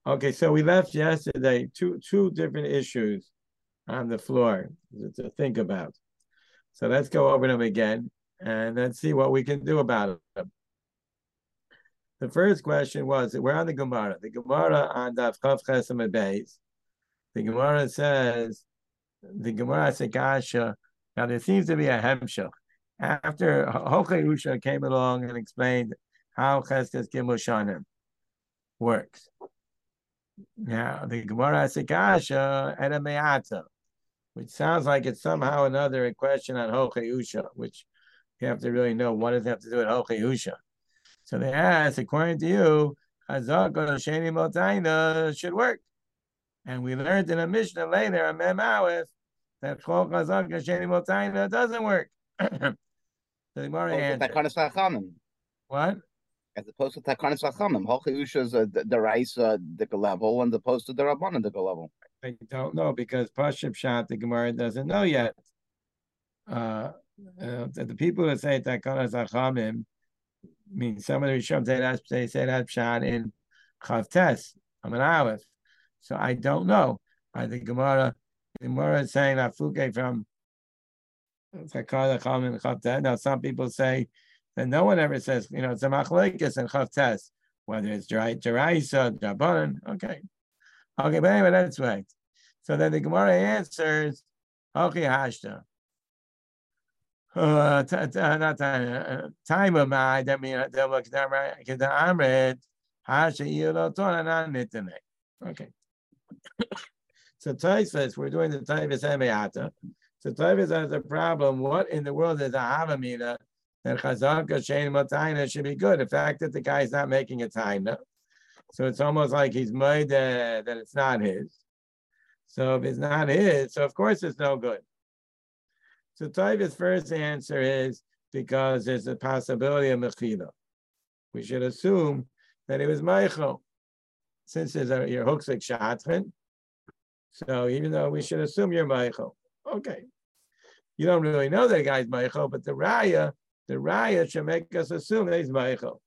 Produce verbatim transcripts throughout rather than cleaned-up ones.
Okay, so we left yesterday two two different issues on the floor to think about. So let's go over them again and let's see what we can do about them. The first question was, we're on the Gemara. The Gemara on Daf Chav Chesem Beis. The Gemara says, the Gemara Sekasha. Now there seems to be a hemshach. After Hochay Usha came along and explained how Cheskas Gimel Shanim works. Now the Gemara Sekasha and a Me'ata, which sounds like it's somehow another a question on Hochay Usha, which you have to really know what does it have to do with Hochay Usha. So they ask, according to you, Chazak Sheni Motaina should work. And we learned in a Mishnah later, a Mem Aleph, that Chol Chazak Sheni Motaina doesn't work. The Gemara answered. What? As opposed to Takanas Chachamim, Hochay Usha is a Deraisa Dika level, and opposed to the Rabbanan Dika level. I don't know because Pashib Shat the Gemara doesn't know yet. Uh, uh, the people that say Takanas Chachamim, I mean, some of the Rishon say that they say that pshat in Chavtes, I'm an Aleph. So I don't know. I think Gemara, the Gemara is saying that Fuke from Chavtes. Now some people say that no one ever says, you know, it's a machlekes and Chavtes, whether it's Jeraisa, Drabanan. Okay, okay, but anyway, that's right. So then the Gemara answers, okay, Hashta. Uh, not time of my that mean that look because the Amrit Hasha Yilotona. Okay. So Taisvis, we're doing the Taivas Emeata. So Taivas has a problem. What in the world is a Havamina that Chazaka Shein Motaina should be good? The fact that the guy's not making a taina, so it's almost like he's made uh, that it's not his. So if it's not his, so of course it's no good. So Taiva's first answer is because there's a possibility of mechila. We should assume that it was Meichel, since there's a your huksik shatrin. So even though we should assume you're Meichel, okay, you don't really know that guy's Meichel, but the raya, the raya should make us assume that he's Meichel.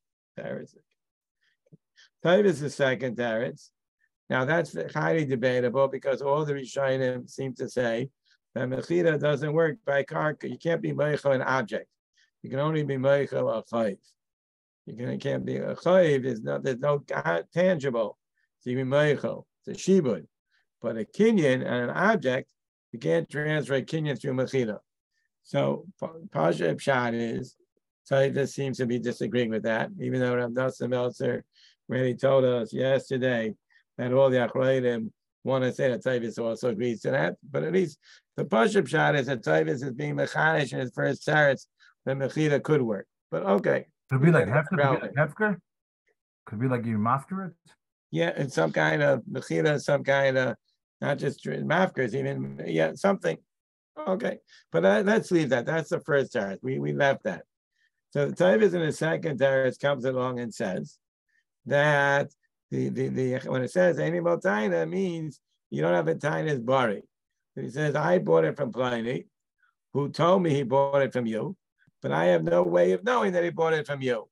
Taiva's the second teretz. Now that's highly debatable because all the Rishonim seem to say that mechila doesn't work by karka. You can't be meichel an object. You can only be meichel a chayv. You can, can't be a chayv. There's no there's no tangible. So you can be meichel. It's a shibud. But a kinyan and an object, you can't transfer a kinyan through mechila. So Pasha Pshat is Taita seems to be disagreeing with that, even though Rav Nosson Meltzer really told us yesterday that all the Achroidim want to say that Tavis also agrees to that, but at least the Pashup shot is that Tavis is being mechanish in his first teretz, that Mechida could work. But okay. Could be like Hefker, could be like Hefker, could be like you mafker it. Yeah, it's some kind of Mechida, some kind of, not just mafkers, even, yeah, something. Okay, but uh, let's leave that. That's the first teretz. We, we left that. So the Tavis in the second teretz comes along and says that The, the, the, when it says any motaina means you don't have a taina's bari. He says, I bought it from Pliny, who told me he bought it from you, but I have no way of knowing that he bought it from you.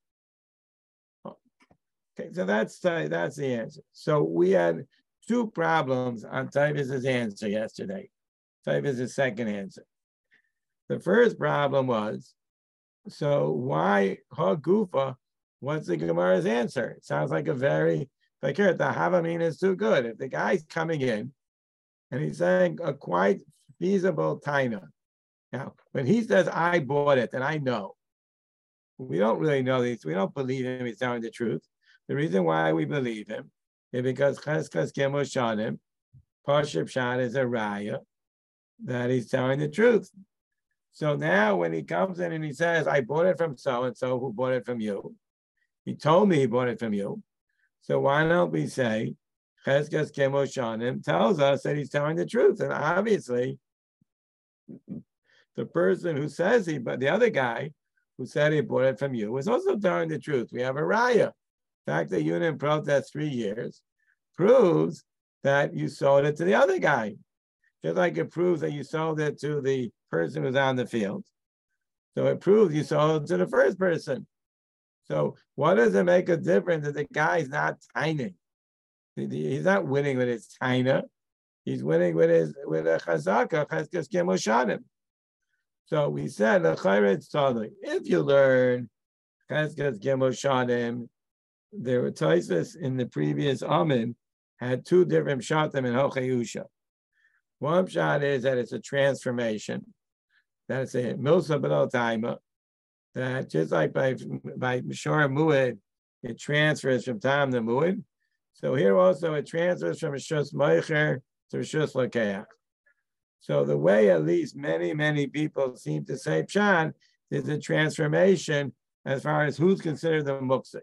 Okay, so that's uh, that's the answer. So we had two problems on Tavis's answer yesterday. Tavis's second answer. The first problem was, so why Hagufa? What's the Gemara's answer? It sounds like a very Like here, the Havamin is too good. If the guy's coming in and he's saying a quite feasible taina. Now, when he says, I bought it, and I know, we don't really know this. We don't believe him. He's telling the truth. The reason why we believe him is because Cheskas Gimel Shanim, Pashib Shat is a raya that he's telling the truth. So now when he comes in and he says, I bought it from so-and-so who bought it from you. He told me he bought it from you. So why don't we say Cheskas Gimel Shanim tells us that he's telling the truth? And obviously, the person who says he, but the other guy who said he bought it from you was also telling the truth. We have a raya. The fact that you didn't protest three years proves that you sold it to the other guy. Just like it proves that you sold it to the person who's on the field. So it proves you sold it to the first person. So what does it make a difference that the guy's not tiny? He's not winning with his taina. He's winning with his with a chazaka, cheskas gemoshanim. So we said the chayret tzaddik. If you learn cheskas gemoshanim, there were Tosfos in the previous Amin had two different shatim in Hochayusha. One shot is that it's a transformation. That it's a milsa b'lo taima. That just like by by Mishor Muad, it transfers from time to Muad. So here also it transfers from Rishus Meicher to Rishus Lakeach. So the way at least many, many people seem to say Pshat is a transformation as far as who's considered the muksik.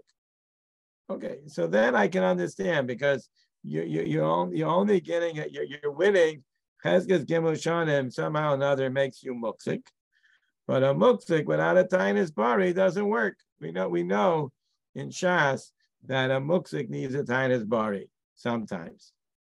Okay, so then I can understand because you, you, you're, only, you're only getting it, you're, you're winning. Cheskas Gimel Shanim somehow or another makes you muksik. But a muksik without a tainus bari doesn't work. We know we know in Shas that a muksik needs a tainus bari sometimes.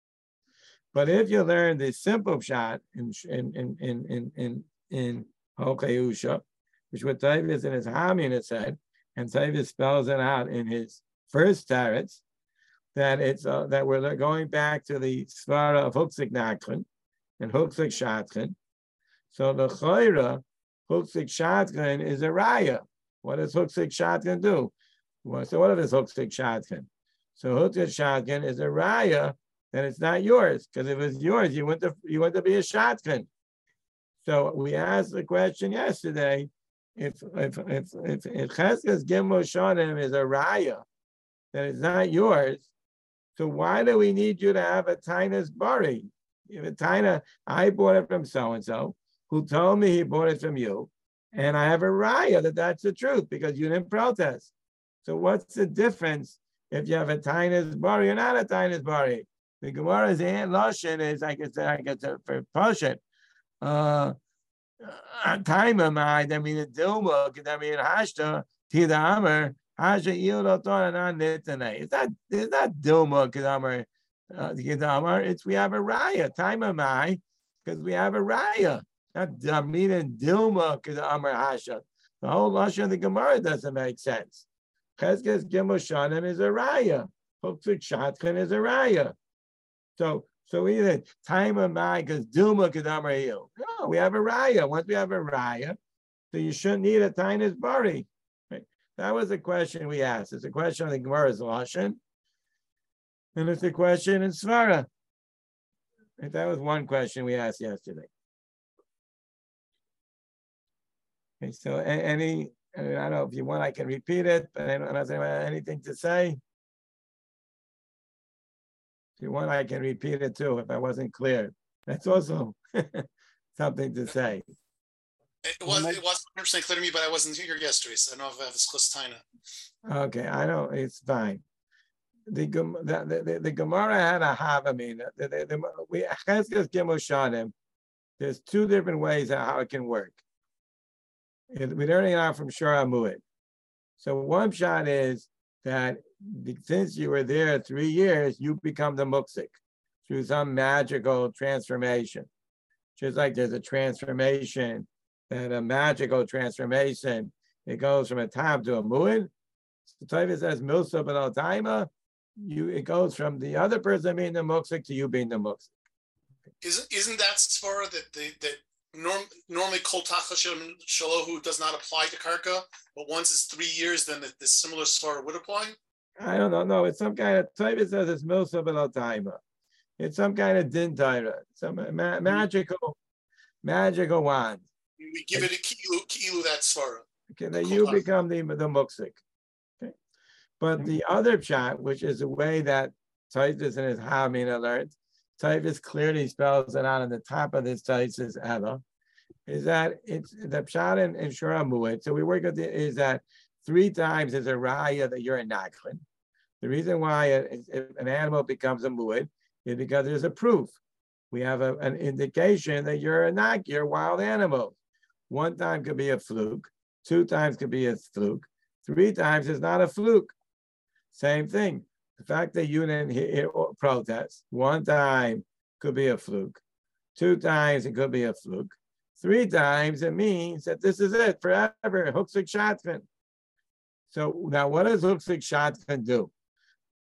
But if you learn the simple shot in in in in in in, in Hokayusha, which what Tosfos in his Hamin said, and Tosfos spells it out in his first tarets, that it's uh, that we're going back to the svara of Huksik Nakrin and Huksik Shatrin. So the Chayra Huksik Shatrin is a raya. What does Huksik Shatrin do? Well, so what is Huksik Shatrin? So Huksik Shatrin is a raya that it's not yours, because if it's yours, you want to you want to be a Shatrin. So we asked the question yesterday: if if if if, if Cheskas Gimel Shanim is a raya that it's not yours, so why do we need you to have a tainus bari? If a taina, I bought it from so and so, who told me he bought it from you, and I have a raya that that's the truth because you didn't protest. So what's the difference if you have a tainus bari or not a tainus bari? The Gemara's lashon is, I guess, I guess for Pashat, uh, time of mine. I mean, a dilma, I mean, hashta tida amar hasha yilot on nitane. It's not, it's not dilma kedamar kedamar. It's we have a raya. Time of mine, because we have a raya. Not damina and dilma kedamar hasha. The whole lashon of the Gemara doesn't make sense. Cheskas Gimel Shanim is a raya. Huksik Shatrin is a raya. So, so either time of my because Duma Kedamar you. No, we have a raya. Once we have a raya, so you shouldn't need a tainus bari. Right? That was the question we asked. It's a question of the Gemara's lashon, and it's a question in Svara. Right? That was one question we asked yesterday. Okay, so any, I don't know if you want, I can repeat it, but I don't know if anyone has anything to say. If you want, I can repeat it too if I wasn't clear. That's also something to say. It was it was one hundred percent clear to me, but I wasn't here yesterday, so I don't know if I have this close taina. Okay, I know it's fine. The the the, the Gemara had a havamina. The, the, the, we Cheskas Gimel Shanim. There's two different ways how it can work. It, we're learning it out from Shor HaMuad. So one shot is that since you were there three years, you become the muksik through some magical transformation. Just like there's a transformation, that a magical transformation, it goes from a tam to a muad. So Tosfos says milsa b'lo taima, you it goes from the other person being the muksik to you being the muksik. Isn't isn't that svara that the that norm, normally kol tachas shalohu does not apply to karka, but once it's three years, then the, the similar svara would apply? I don't know. No, it's some kind of Tosfos says it's milsa b'lo taima. It's some kind of din taira, some ma- magical, magical wand. We give it a kilu, kilu that svara. Okay, that you become the the muksik. Okay, but the other pshat, which is the way that Tosfos in his Hamina learned, Tosfos clearly spells it out on the top of this Tosfos Ella, is that it's the pshat in, in Shor HaMuad. So we work with it is that three times is a raya that you're a nakrin. The reason why it, if an animal becomes a muad is because there's a proof. We have a, an indication that you're a nak, you're a wild animal. One time could be a fluke, two times could be a fluke, three times is not a fluke. Same thing. The fact that you didn't hear protest, one time could be a fluke, two times it could be a fluke, three times it means that this is it forever. Huksik Shatrin. So now what does Huksik Shatrin do?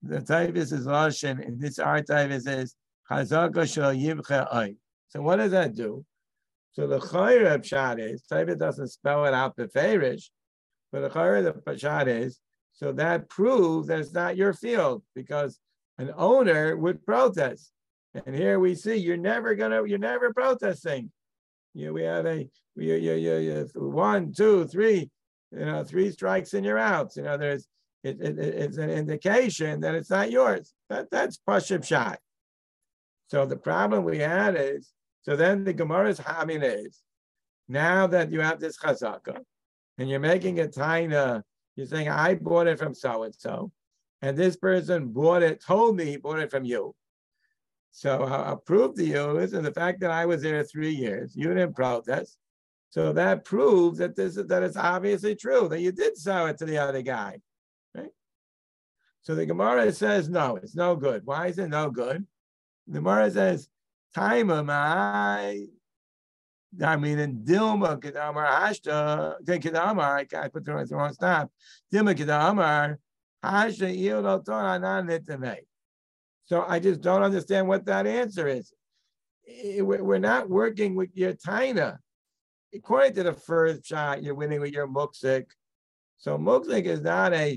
the typhus is lashon, and this our typhus is chazaka shel yivcha ay. So what does that do? So the chayre pshat is typhus doesn't spell it out beferish, but the chayre the pshat is so that proves that it's not your field because an owner would protest. And here we see you're never gonna, you're never protesting. You know, we have a we you, you, you, one, two, three, you know, three strikes and you're out. You know, there's it, it, it's an indication that it's not yours. That that's pashib shot. So the problem we had is so then the Gemara's hamin is now that you have this chazaka and you're making a taina, you're saying I bought it from so and so, and this person bought it, told me he bought it from you. So I'll prove to you is the fact that I was there three years, you didn't protest. So that proves that this is that it's obviously true that you did sell it to the other guy, right? So the Gemara says no, it's no good. Why is it no good? The Gemara says, "Time of my, I mean in Dilma Kedamar Hashta Kedamar." I put the wrong stop. Dilma Kedamar Hashta Yildo Torah Nan Nitamei. So I just don't understand what that answer is. We're not working with your taina. According to the first shot, you're winning with your muksik. So muksik is not a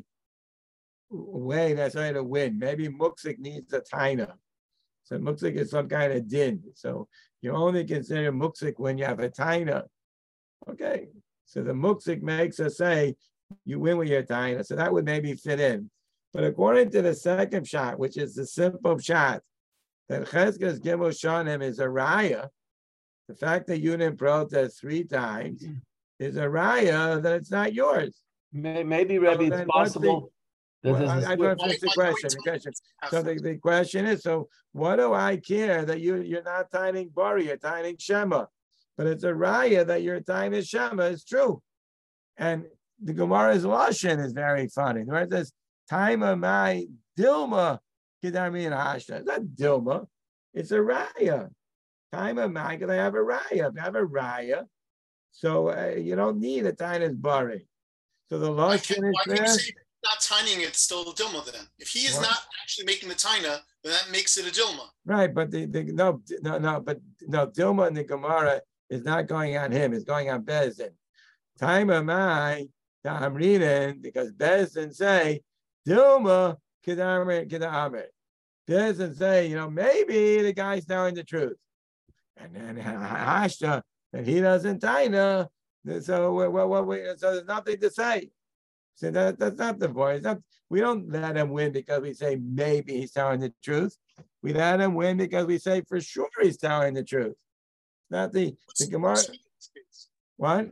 way that's right to win. Maybe muksik needs a taina. So muksik is some kind of din. So you only consider muksik when you have a taina. Okay. So the muksik makes us say you win with your taina. So that would maybe fit in. But according to the second shot, which is the simple shot, that Cheskas Gimel Shanim is a raya, the fact that you didn't protest three times is a raya that it's not yours. Maybe, Rebbe, so it's possible. The, well, I, I don't finish the question. The question. So the, the question is, so what do I care that you, you're not tining Bari, you're tining Shema? But it's a raya that you're tining Shema, it's true. And the Gemara's Lashon is very funny. The Gemara says, time of my Dilma Kedarmi and Hashta. It's not Dilma, it's a raya. Time of my, because I have a raya. If I have a raya, so uh, you don't need a Tainus Bari. So the Lashon is there. Not tining it's still a Dilma then. If he is what? Not actually making the Taina, then that makes it a Dilma. Right, but the, the no no no but no Dilma in the Gemara is not going on him, it's going on Bezdin. Time of my I'm reading because Bezdin say Dilma Kedamer Kedamer. Bezdin say, you know, maybe the guy's telling the truth. And then Hashta that he doesn't Taina. So what what what so there's nothing to say. So that, that's not the point. It's not, we don't let him win because we say maybe he's telling the truth. We let him win because we say for sure he's telling the truth. Not the, the Gemara. What?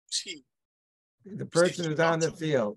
The person who's on the field.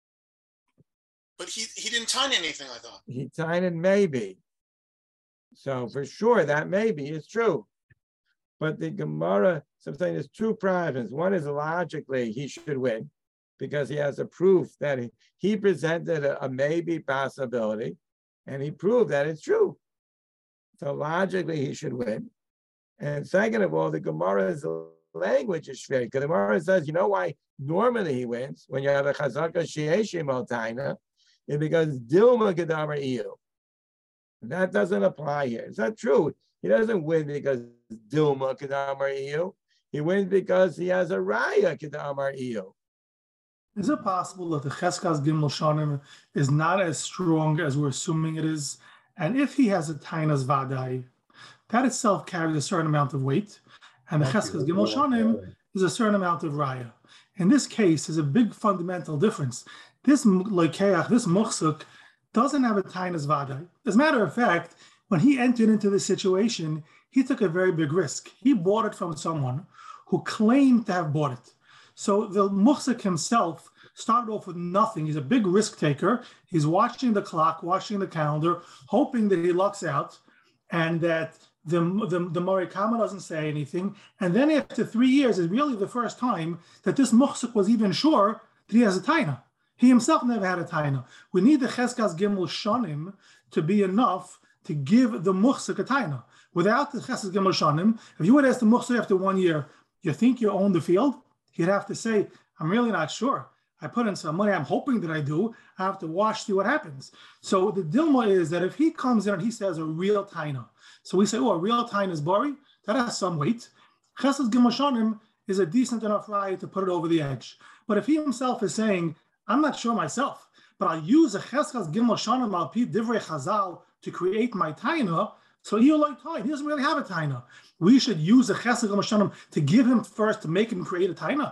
But he, he didn't tine anything, I thought. He tined maybe. So for sure that maybe is true. But the Gemara, so I'm saying there's two problems. One is logically he should win, because he has a proof that he, he presented a, a maybe possibility, and he proved that it's true. So logically, he should win. And second of all, the Gemara's language is shvei, because the Gemara says, you know why normally he wins when you have a chazaka she'eshim otaina, is because Dilma Kedamar Iyu. That doesn't apply here. It's not true. He doesn't win because Dilma Kedamar Iyu. He wins because he has a raya Kedamar Iyu. Is it possible that the Cheskas Gimel Shanim is not as strong as we're assuming it is? And if he has a Tainas Vadai, that itself carries a certain amount of weight, and the Cheskas Gimel Shanim is a certain amount of Raya. In this case, there's a big fundamental difference. This Loikeach, this Muchsuk, doesn't have a Tainas Vadai. As a matter of fact, when he entered into this situation, he took a very big risk. He bought it from someone who claimed to have bought it. So the Muhsik himself started off with nothing. He's a big risk taker. He's watching the clock, watching the calendar, hoping that he lucks out and that the, the, the Morikama doesn't say anything. And then after three years is really the first time that this Muhsik was even sure that he has a taina. He himself never had a taina. We need the Cheskas Gimel Shanim to be enough to give the Muhsik a taina. Without the Cheskas Gimel Shanim, if you would ask the Muhsik after one year, you think you own the field? He'd have to say, I'm really not sure. I put in some money. I'm hoping that I do. I have to watch, see what happens. So the dilma is that if he comes in and he says a real taina, so we say, oh, a real taina is bari, that has some weight. Chesed Gimel Shanim is a decent enough raya to put it over the edge. But if he himself is saying, I'm not sure myself, but I'll use a Chesed Gimel Shanim al pi divrei Chazal to create my taina, so he like taina. He doesn't really have a taina. We should use a Chesed Gimel Shanim to give him first to make him create a taina.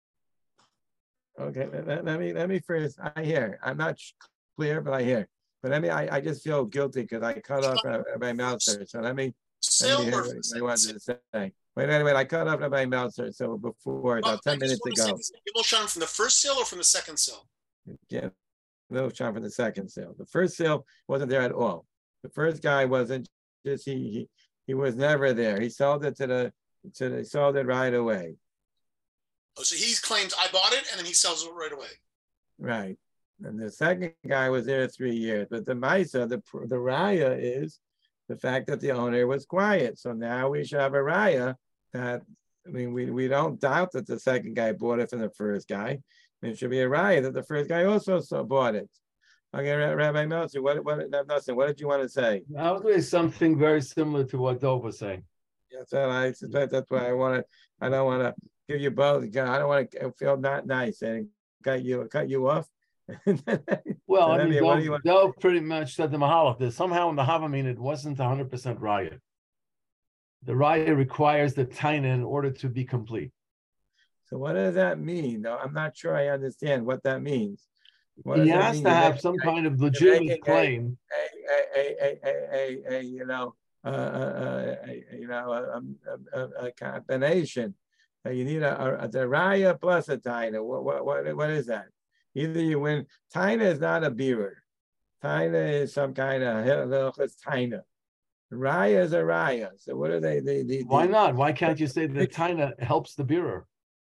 Okay, let, let me let me first. I hear. I'm not clear, but I hear. But let me. I, I just feel guilty because I cut off Rabbi Meltzer. So let me. Let me hear what I wanted to say. Wait, wait, wait. I cut off Rabbi Meltzer. So before about ten minutes ago. Gimel Shanim from the first sale or from the second sale? Yeah, Gimel Shanim from the second sale. The first sale wasn't there at all. The first guy wasn't. Just he he he was never there. He sold it to the to the, he sold it right away. Oh, so he claims I bought it and then he sells it right away. Right. And the second guy was there three years. But the Maisa, the, the Raya is the fact that the owner was quiet. So now we should have a Raya that, I mean, we, we don't doubt that the second guy bought it from the first guy. It should be a Raya that the first guy also so bought it. Okay, Rabbi Meltzer, what, what, nothing. What did you want to say? I was going to say something very similar to what Dov was saying. That's what I suspect. That's why I want to, I don't want to give you both. I don't want to feel not nice and cut you cut you off. Well, so I mean, Dov, want... Dov pretty much said the Mahalach. That somehow in the Havamim it wasn't one hundred percent raya. The raya requires the taina in order to be complete. So what does that mean? No, I'm not sure I understand what that means. What he has to have some kind of legitimate claim. A, a, a, a, a, a, you know, uh, uh, a, you know, a, a, a combination. Uh, you need a, a, a raya plus a taina. What, what, what, what is that? Either you win. Taina is not a bearer. Taina is some kind of hilchos taina. Raya is a raya. So what are they? they, they Why they, not? Why can't you say that taina helps the bearer?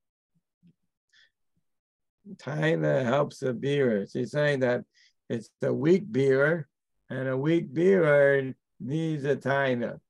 Taina helps the bearer. She's saying that it's the weak bearer, and a weak bearer needs a taina.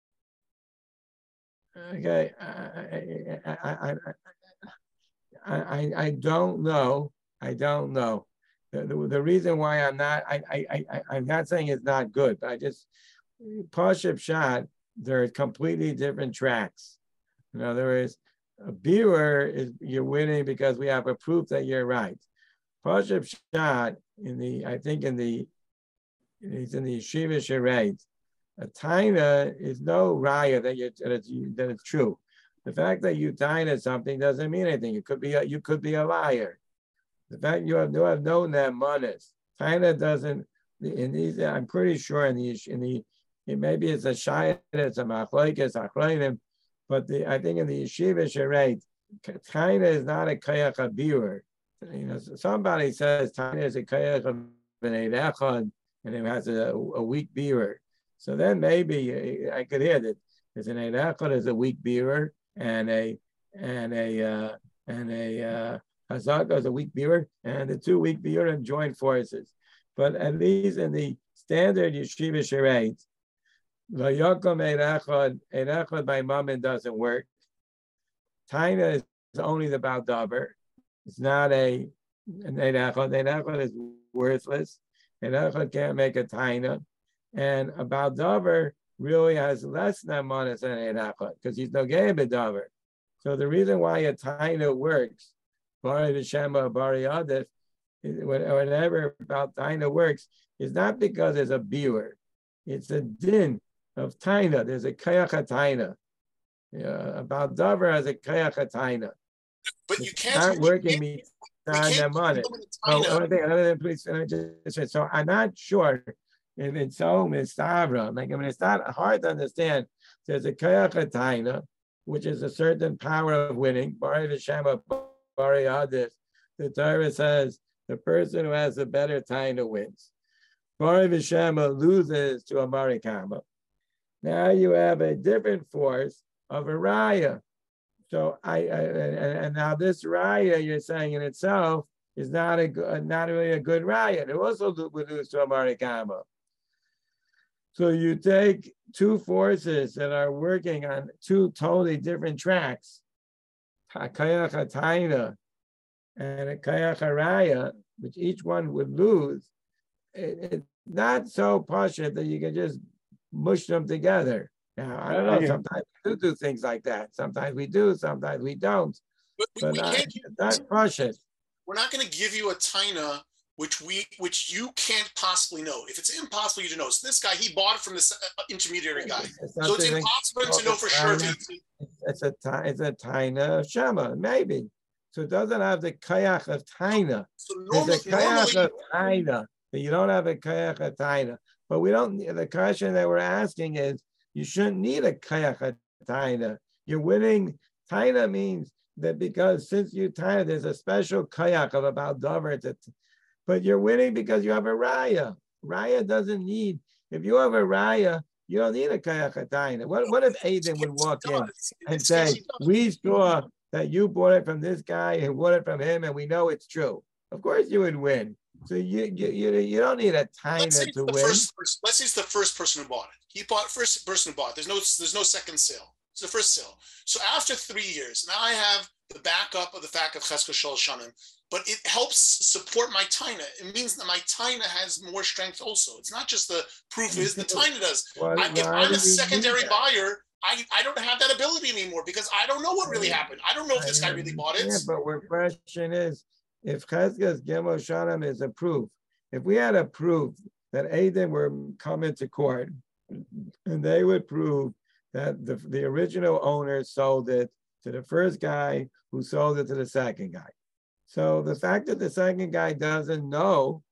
Okay, I I, I, I, I don't know. I don't know. The, the, the reason why I'm not, I, I, I, I'm not saying it's not good, but I just, Pashup Shot, they're completely different tracks. In other words, a bearer is you're winning because we have a proof that you're right. Pashup Shot in the, I think in the, it's in the Yeshiva Shareit, a taina is no raya that you that it's, that it's true. The fact that you taina something doesn't mean anything. You could be a, you could be a liar. The fact you have, you have known that monas. Taina doesn't. In these, I'm pretty sure in the in the it maybe it's a shayat, it's a machlokes achronim, but the I think in the yeshiva shareit, taina is not a kayach habirur. You know, somebody says taina is a kayach of b'nei echad and it has a, a weak bearer. So then maybe I could hear that there's an Eidachot is a weak bearer and a and a uh, and a uh, Hazaka is a weak bearer, and the two weak bearer join forces. But at least in the standard Yeshiva Shareit, Vayokom Eidachot, Eidachot by Mammon doesn't work. Taina is only the Baldaber. It's not a an Eidachot. Eidachot is worthless. Eidachot can't make a Taina. And a Baldaber really has less namanas than an Eidachot because he's no gay Baldaber. So the reason why a taina works, Bari V'Shema, Bari Adif, whatever about taina works, is not because there's a biur. It's a din of taina. There's a kayach taina. Yeah, a Baldaber has a kayach taina. But you can't. It's not working me. So I'm not sure. If it's so mistavra, like I mean, it's not hard to understand. There's a kayach taina, which is a certain power of winning. Bari v'shema, bari adif. The Torah says the person who has a better taina wins. Bari v'shema loses to a marikama. Now you have a different force of a raya. So I, I and, and now this raya you're saying in itself is not a not really a good raya. It also would lose to a marikama. So you take two forces that are working on two totally different tracks, Hakayach HaTaina and a kayach haraya, which each one would lose, it, it's not so pashut that you can just mush them together. Now, I don't know, sometimes we do do things like that. Sometimes we do, sometimes we don't. But we, But we not, can't, not pashut. we're not going to give you a taina which we which you can't possibly know. If it's impossible you to know, so this guy, he bought it from this uh, intermediary guy, so it's impossible to know for sure. If he, it's a it's a taina of shema, maybe. So it doesn't have the kayach of taina. so There's normally, a kayach normally of taina, but you don't have a kayach of taina. But we don't. The question that we're asking is, you shouldn't need a kayach of taina. You're winning. Taina means that because since you taina, there's a special kayach of about davar that. But you're winning because you have a raya. Raya doesn't need, if you have a raya, you don't need a kayach hatayna. What, what if Aiden would walk in and say, we saw that you bought it from this guy and bought it from him and we know it's true? Of course you would win. So you you, you, you don't need a taina to win. First, let's say it's the first person who bought it. He bought, first person who bought it. There's no, there's no second sale. It's the first sale. So after three years, now I have the backup of the fact of Cheskos Shel Shanim, but it helps support my taina. It means that my taina has more strength also. It's not just the proof is the taina does. Why, I, if why I'm do a secondary that? buyer, I, I don't have that ability anymore because I don't know what really happened. I don't know if this guy really bought it. Yeah, but our question is, if Cheskos Gimel Shanim is a proof, if we had a proof that Aiden were coming to court and they would prove that the, the original owner sold it to the first guy who sold it to the second guy. So the fact that the second guy doesn't know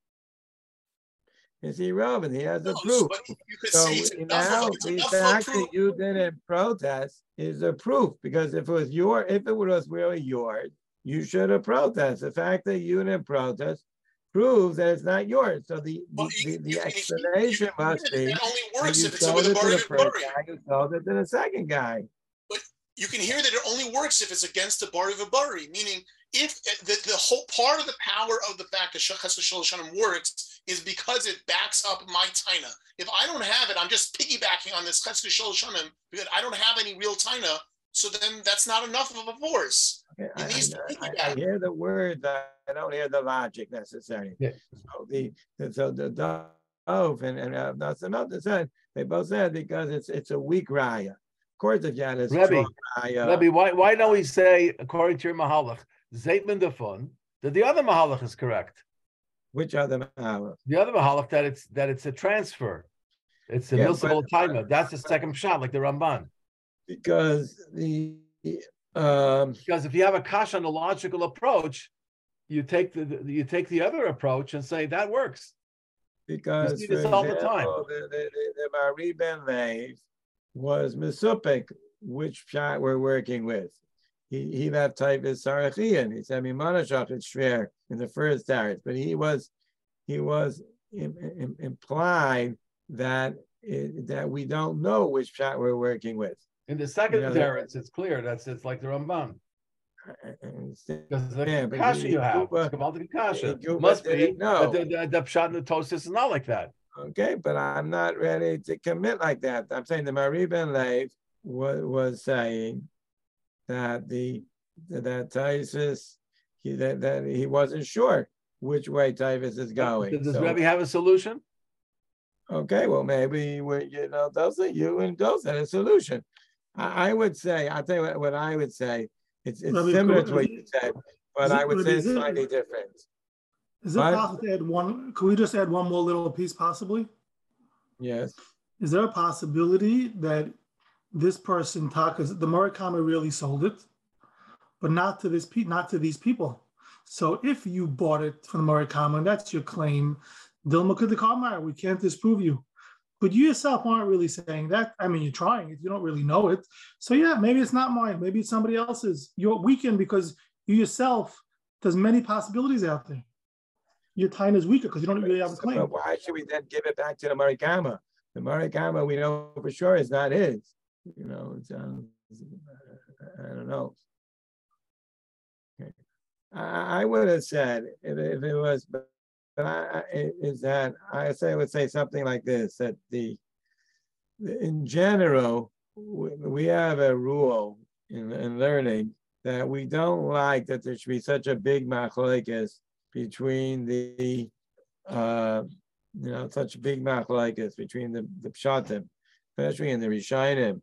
is irrelevant. He has No, a proof. but you could So say it's enough now of, it's the enough of fact proof. that you didn't protest is a proof, because if it was your, if it was really yours, you should have protested. The fact that you didn't protest proves that it's not yours. So the Well, the, you- the, you- the you- explanation you- must be That only that works you if it's sold with it a to bari the of first bari. guy, you sold it to the second guy. You can hear that it only works if it's against the bari of a bari, meaning if the, the whole part of the power of the fact that Cheskos Shel Shanim works is because it backs up my taina. If I don't have it, I'm just piggybacking on this Cheskos Shel Shanim because I don't have any real taina. So then that's not enough of a force. Okay, It I, needs to I, I, I piggyback. hear the words, I don't hear the logic necessarily. Yeah. So the, the so the Dov and and uh, Nasanot said, they both said because it's it's a weak raya. Of course, if you had a Rebbe, strong raya, Rebbe, why, why don't we say, according to your Mahalach, Zeitman Defun, that the other Mahalach is correct? which other mahalach? The other Mahalach, that it's that it's a transfer. It's a Yeah, milsable but- timer. That's the second shot, like the Ramban. Because the um Because if you have a kash on the logical approach, you take the, the you take the other approach and say that works. because see for this all the time. example, the the the, the Mari Ben Lev was Mesupik, which shot we're working with. He he left type is Sarachian. He said Mimanashach it's shver in the first tarot, but he was he was im, im, implied that it, that we don't know which shot we're working with. In the second Yeah, teretz, it's clear that's it's like the Ramban. Because the Yeah, but kasha he- you have, Kuba- it's Gavaldic kasha. Kuba Must be didn't know. that the, the, the pshat and the toast is not like that. Okay, but I'm not ready to commit like that. I'm saying the Mari Ben Lev was, was saying that the that Taisus he that, that he wasn't sure which way Taisus is going. Does So, Rebbe have a solution? okay, well maybe we, you know those are you and those are a solution. I, I would say I'll tell you what, what I would say. It's it's Rabbi, similar could- to what you said, but is it- I would but say is it's it- slightly different. Is it What? possible to add one? Can we just add one more little piece possibly? Yes. Is there a possibility that this person, Takas, the Murakami really sold it, but not to this pe- not to these people? So if you bought it from the Murakami, and that's your claim, Dilma Kudikamar, we can't disprove you. But you yourself aren't really saying that. I mean, you're trying it. You don't really know it. So yeah, maybe it's not mine. Maybe it's somebody else's. You're weakened because you yourself, there's many possibilities out there. Your time is weaker because you don't really have a claim. But why should we then give it back to the Marikama? The Marikama we know for sure is not his. You know, it's, um, I don't know. Okay. I, I would have said if, if it was, but I, is that I say I would say something like this: that the in general we, we have a rule in, in learning that we don't like that there should be such a big machlokes between the, uh, you know, such a big machlokes between the, the pshatim, especially in the Rishonim.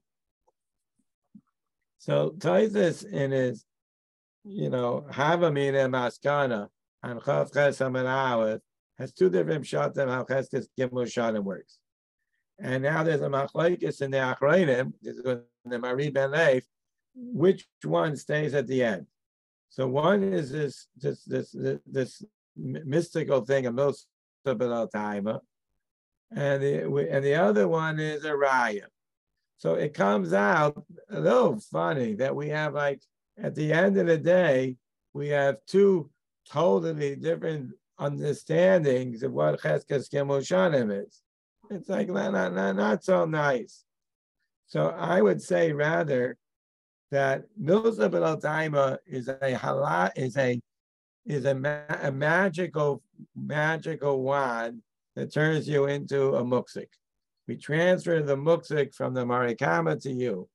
So Taisus in his, you know, Havamina Maskana and Chav Chesam and Aleph has two different pshatim how Cheskes Gimel Shanim works. And now there's a machlokes in the Achronim, this is in the Mari Ben Leif, which one stays at the end. So one is this this this this, this mystical thing of Milsa B'Lo Taima, and the and the other one is a raya. So it comes out a little funny that we have, like, at the end of the day, we have two totally different understandings of what Cheskes Gimel Shanim is. It's like not, not, not so nice. So I would say rather that Milsa B'Lo Taima is a halal, is a is a, ma a magical magical wand that turns you into a muksik. We transfer the muksik from the marikama to you.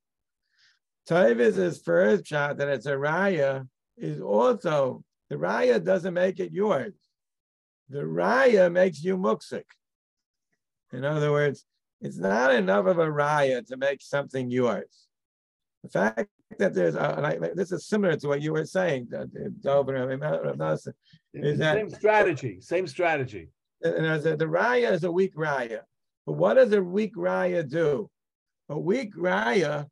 Taiviz's first shot that it's a raya is also, the raya doesn't make it yours. The raya makes you muksik. In other words, it's not enough of a raya to make something yours. The fact that there's a, like, this is similar to what you were saying, is that same strategy, same strategy. And the, the raya is a weak raya. But what does a weak raya do? A weak raya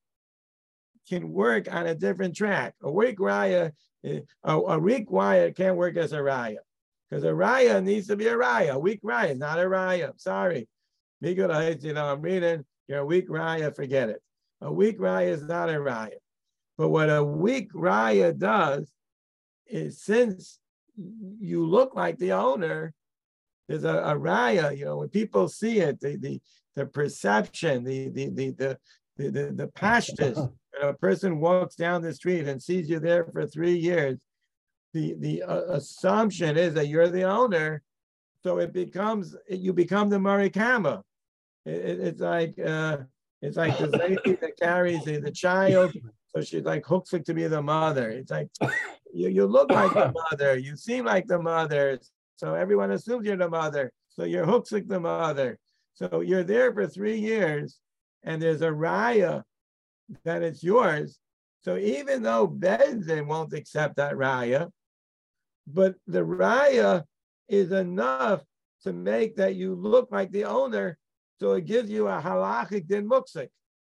can work on a different track. A weak raya, a, a weak raya can't work as a raya, because a raya needs to be a raya. A weak raya is not a raya. I'm sorry. You know, I'm reading, you're a weak raya, forget it. A weak raya is not a raya. But what a weak raya does is, since you look like the owner, there's a, a raya, you know, when people see it, the the, the perception, the the the the the, the, the pashtus, when a person walks down the street and sees you there for three years, the the uh, assumption is that you're the owner, so it becomes, you become the marikama. It, it, it's like uh, it's like the lady that carries the, the child, so she's like hooks it to be the mother. It's like you you look like the mother, you seem like the mother. So everyone assumes you're the mother. So you're hooks like the mother. So you're there for three years and there's a raya that it's yours. So even though Benzin won't accept that raya, but the raya is enough to make that you look like the owner. So it gives you a halachic din muksik.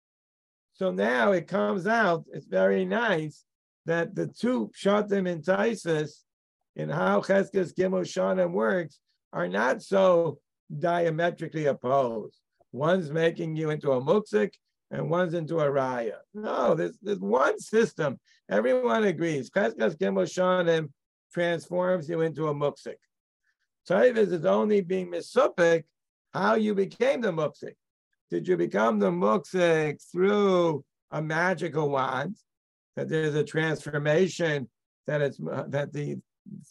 So now it comes out, it's very nice that the two pshatim in Taisus, in how Cheskes Gimel Shanim works, are not so diametrically opposed. One's making you into a muksik and one's into a raya. No, there's, there's one system. Everyone agrees. Cheskes Gimel Shanim transforms you into a muksik. Taivas is only being misupik how you became the muksik. Did you become the muksik through a magical wand, that there's a transformation, that it's that the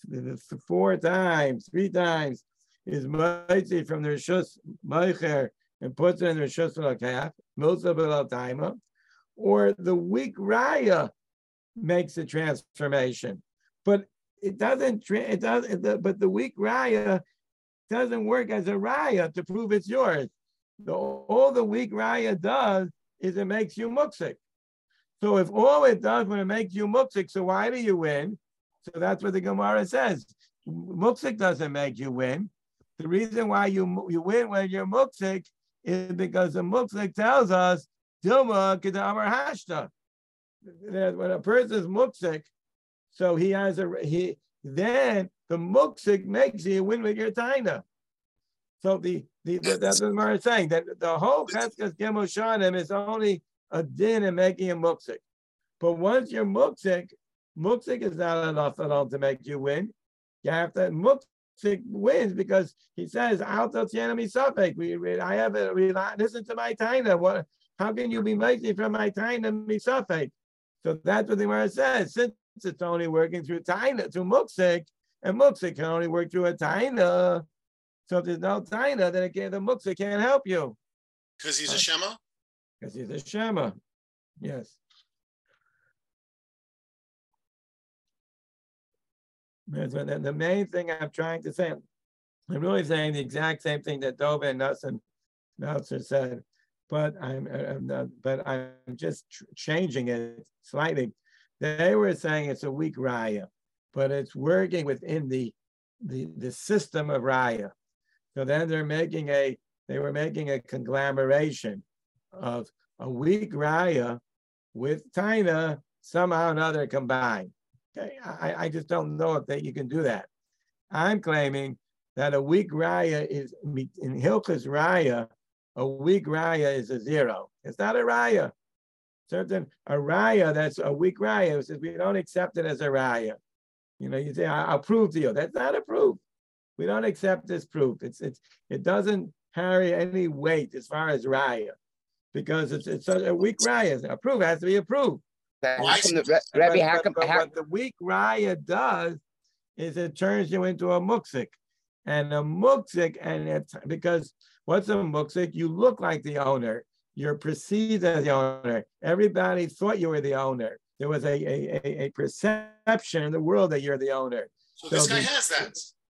four times, three times is mighty from the Rishus Meicher and puts it in the Rishus L'Kaf, Milsa B'Lo Taima, or the weak raya makes the transformation, but it doesn't. It does. It, but the weak raya doesn't work as a raya to prove it's yours. The, all the weak raya does is it makes you muksik. So if all it does when it makes you muksik, so why do you win? So that's what the Gemara says. Muksik doesn't make you win. The reason why you you win when you're muksik is because the muksik tells us Dilma Kedamar Hashta. When a person is muksik, so he has a he then the muksik makes you win with your taina. So the the, the that's what Gemara is saying, that the whole Cheskes Gimel Shanim is only a din in making a muksik. But once you're muksik, muksik is not enough at all to make you win. You have to, muksik wins because he says, I'll tell the enemy suffix. We, I have a, listen to my taina. What, how can you be making from my taina me suffix? So that's what the Gemara says. Since it's only working through taina, through muksik, and muksik can only work through a taina. So if there's no taina, then again, the muksik can't help you. Because he's a shema? Because he's a shema. Yes. The, the main thing I'm trying to say, I'm really saying the exact same thing that Dov and Nassim Meltzer said, but I'm, I'm not, but I'm just changing it slightly. They were saying it's a weak raya, but it's working within the the the system of raya. So then they're making a they were making a conglomeration of a weak raya with taina somehow or another combined. Okay, I, I just don't know if that you can do that. I'm claiming that a weak raya is in Hilchas raya. A weak raya is a zero. It's not a raya. Certain a raya that's a weak raya says we don't accept it as a raya. You know, you say I'll prove to you. That's not a proof. We don't accept this proof. It's it's it doesn't carry any weight as far as raya, because it's it's a, a weak raya. A proof has to be a proof. How But, come the, Rebbe, how but, come, but how, what the weak raya does is it turns you into a muksik, and a muksik, and it's because what's a muksik? You look like the owner. You're perceived as the owner. Everybody thought you were the owner. There was a, a, a perception in the world that you're the owner. So, so this guy the, has that.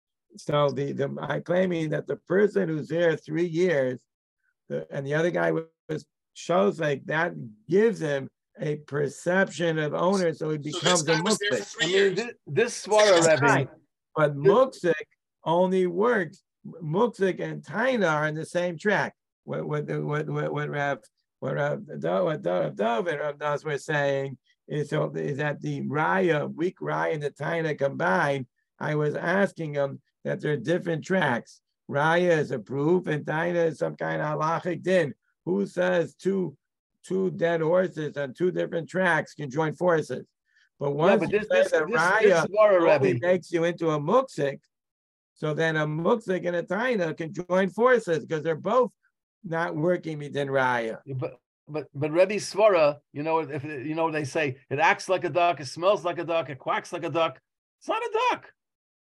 So the, the I'm claiming that the person who's there three years, the, and the other guy was shows like that gives him a perception of owner, so he becomes so a muksik. I mean, this, this Svara Rebbe, right. But muksik only works. Muksik and taina are in the same track. What what what what what Rav what Rav what Dov and Rav Das were saying is so is that the raya weak raya and the taina combined. I was asking them that they're different tracks. Raya is a proof, and taina is some kind of halachic din. Who says two two dead horses on two different tracks can join forces? But once yeah, but you this, say this, that this, raya this Svara only Rebbe, makes you into a muksik, so then a muksik and a taina can join forces because they're both not working within raya. but but but Rebbe Svara, you know, if you know they say it acts like a duck, it smells like a duck, it quacks like a duck. It's not a duck.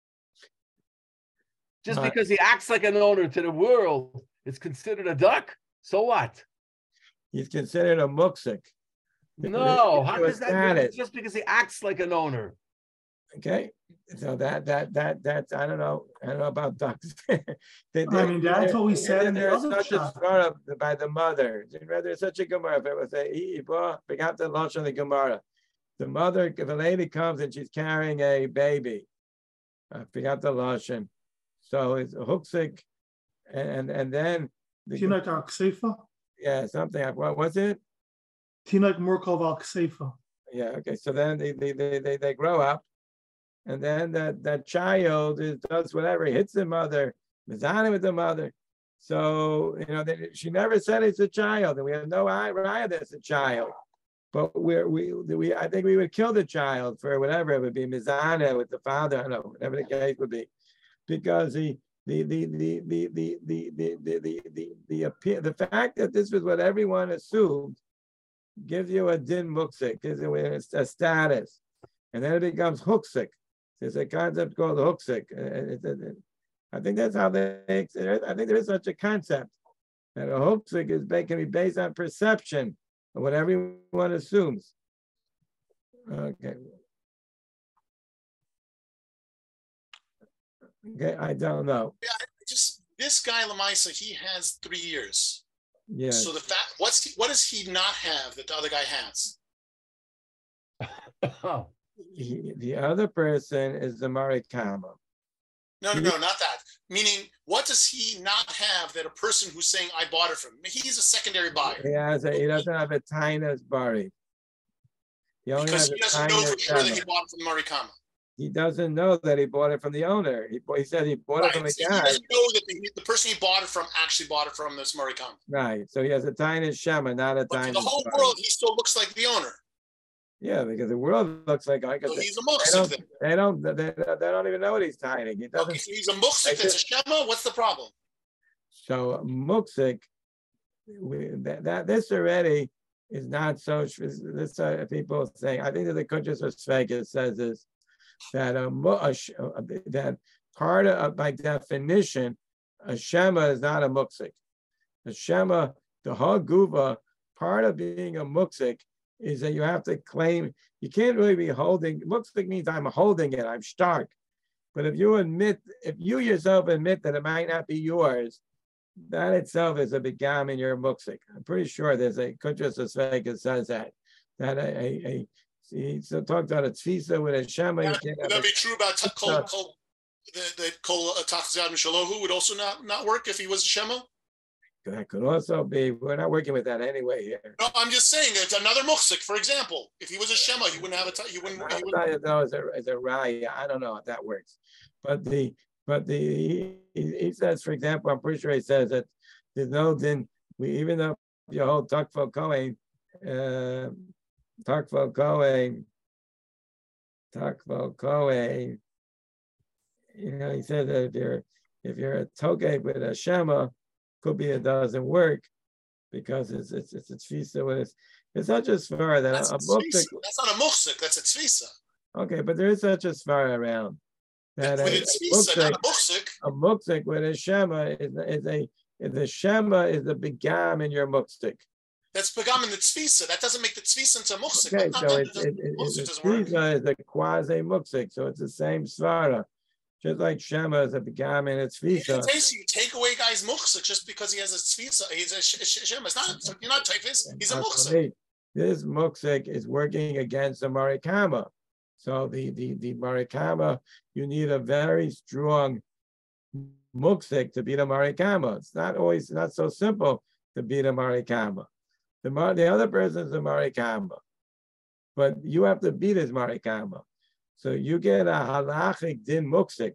Just Right. because he acts like an owner to the world, it's considered a duck. So what? He's considered a muksik. No, how does that status. just because he acts like an owner? Okay, so that that that that's I don't know I don't know about ducks. they, I mean, that's what we said in the there's other such a shot. Gemara by the mother. There's such a Gemara. If it was a forgot the lashon of the Gemara. The mother, if a lady comes and she's carrying a baby, I forgot the lashon. So it's a huksik, and and then the, Tinak al Kseifa? yeah, something like what was it? Tinak Murkov al Kseifa. Yeah, okay. So then they they they they, they grow up. And then that, that child is, does whatever, he hits the mother, mizana with the mother. So, you know, they, she never said it's a child, and we have no raya that's a child. But we're, we, we, I think we would kill the child for whatever it would be, mizana with the father, I don't know, whatever the case would be. Because the, the, the, the, the, the, the, the, the, the, the, the, the, the fact that this was what everyone assumed gives you a din muksik, gives you a status. And then it becomes huksik. There's a concept called huksik. I think that's how they, I think there is such a concept that a huksik is can be based on perception of what everyone assumes. Okay. Okay, I don't know. Yeah, just this guy Lamaisa, he has three years. Yeah. So the fact, what's he, what does he not have that the other guy has? Oh. He, the other person is the Marikama. No, no, no, not that. Meaning, what does he not have that a person who's saying I bought it from him? He's a secondary buyer. He has a, he doesn't have a Taina's bari. He only Because has he a doesn't know for sure that he Shema. bought it from Marikama. He doesn't know that he bought it from the owner. He, he said he bought Right. it from a So guy. he doesn't know that the, the person he bought it from actually bought it from this Marikama. Right. So he has a Taina's Shema, not a But to Taina's the whole bari. world, he still looks like the owner. Yeah, because the world looks like I So they, he's a they muksik don't then. they don't they, they don't even know what he's tiny. He doesn't. Okay, so he's a muksik that's a shema. What's the problem? So muksik, we, that, that this already is not so. This uh, people saying I think that the Kuntres of Sveika says this that a, a that part of by definition a shema is not a muksik. The shema, the haguva, part of being a muksik is that you have to claim, you can't really be holding, muksik means I'm holding it, I'm stark. But if you admit, if you yourself admit that it might not be yours, that itself is a begam in your muksik. I'm pretty sure there's a Kutras Asveka says that. That a, a, a he so talks about a tfisa with a shema. That, would that be true about t- kol, kol, the, the kol tachzad mishalahu would also not, not work if he was a shema? That could also be, we're not working with that anyway here. No, I'm just saying, it's another muksik, for example. If he was a shema, he wouldn't have a, t- he wouldn't, he wouldn't. No, as a, as a raya, I don't know if that works. But the, but the, he, he says, for example, I'm pretty sure he says that there's no din, we, even though you hold takfo kohen, uh, takfo kohen, takfo kohen, you know, he said that if you're, if you're a togeg with a shema, could be it doesn't work because it's it's it's a tfisa with it's it's such a svara that that's a, a, a muksik, that's not a muksik, that's a tfisa. Okay, but there is such a svara around that with a, a, tfisa, a, muksik, not a muksik. a muksik with a shema is, is a is the shema is the begam in your muksik. That's begam in the tfisa. That doesn't make the tfisa into muksik. Okay, not so that, it's it, it, it, muksik it, doesn't work. tfisa is a quasi muksik, so it's the same svara. Just like Shema is a begam and it's tfisa. You take away guy's muksik just because he has a tfisa. He's a sh- sh- Shema. It's not. You're not typhus. He's a muksik. This muksik is working against the marikama. So the the the marikama, you need a very strong muksik to beat a marikama. It's not always not so simple to beat a marikama. The mar, the other person is a marikama, but you have to beat his marikama. So you get a halachic din muksik,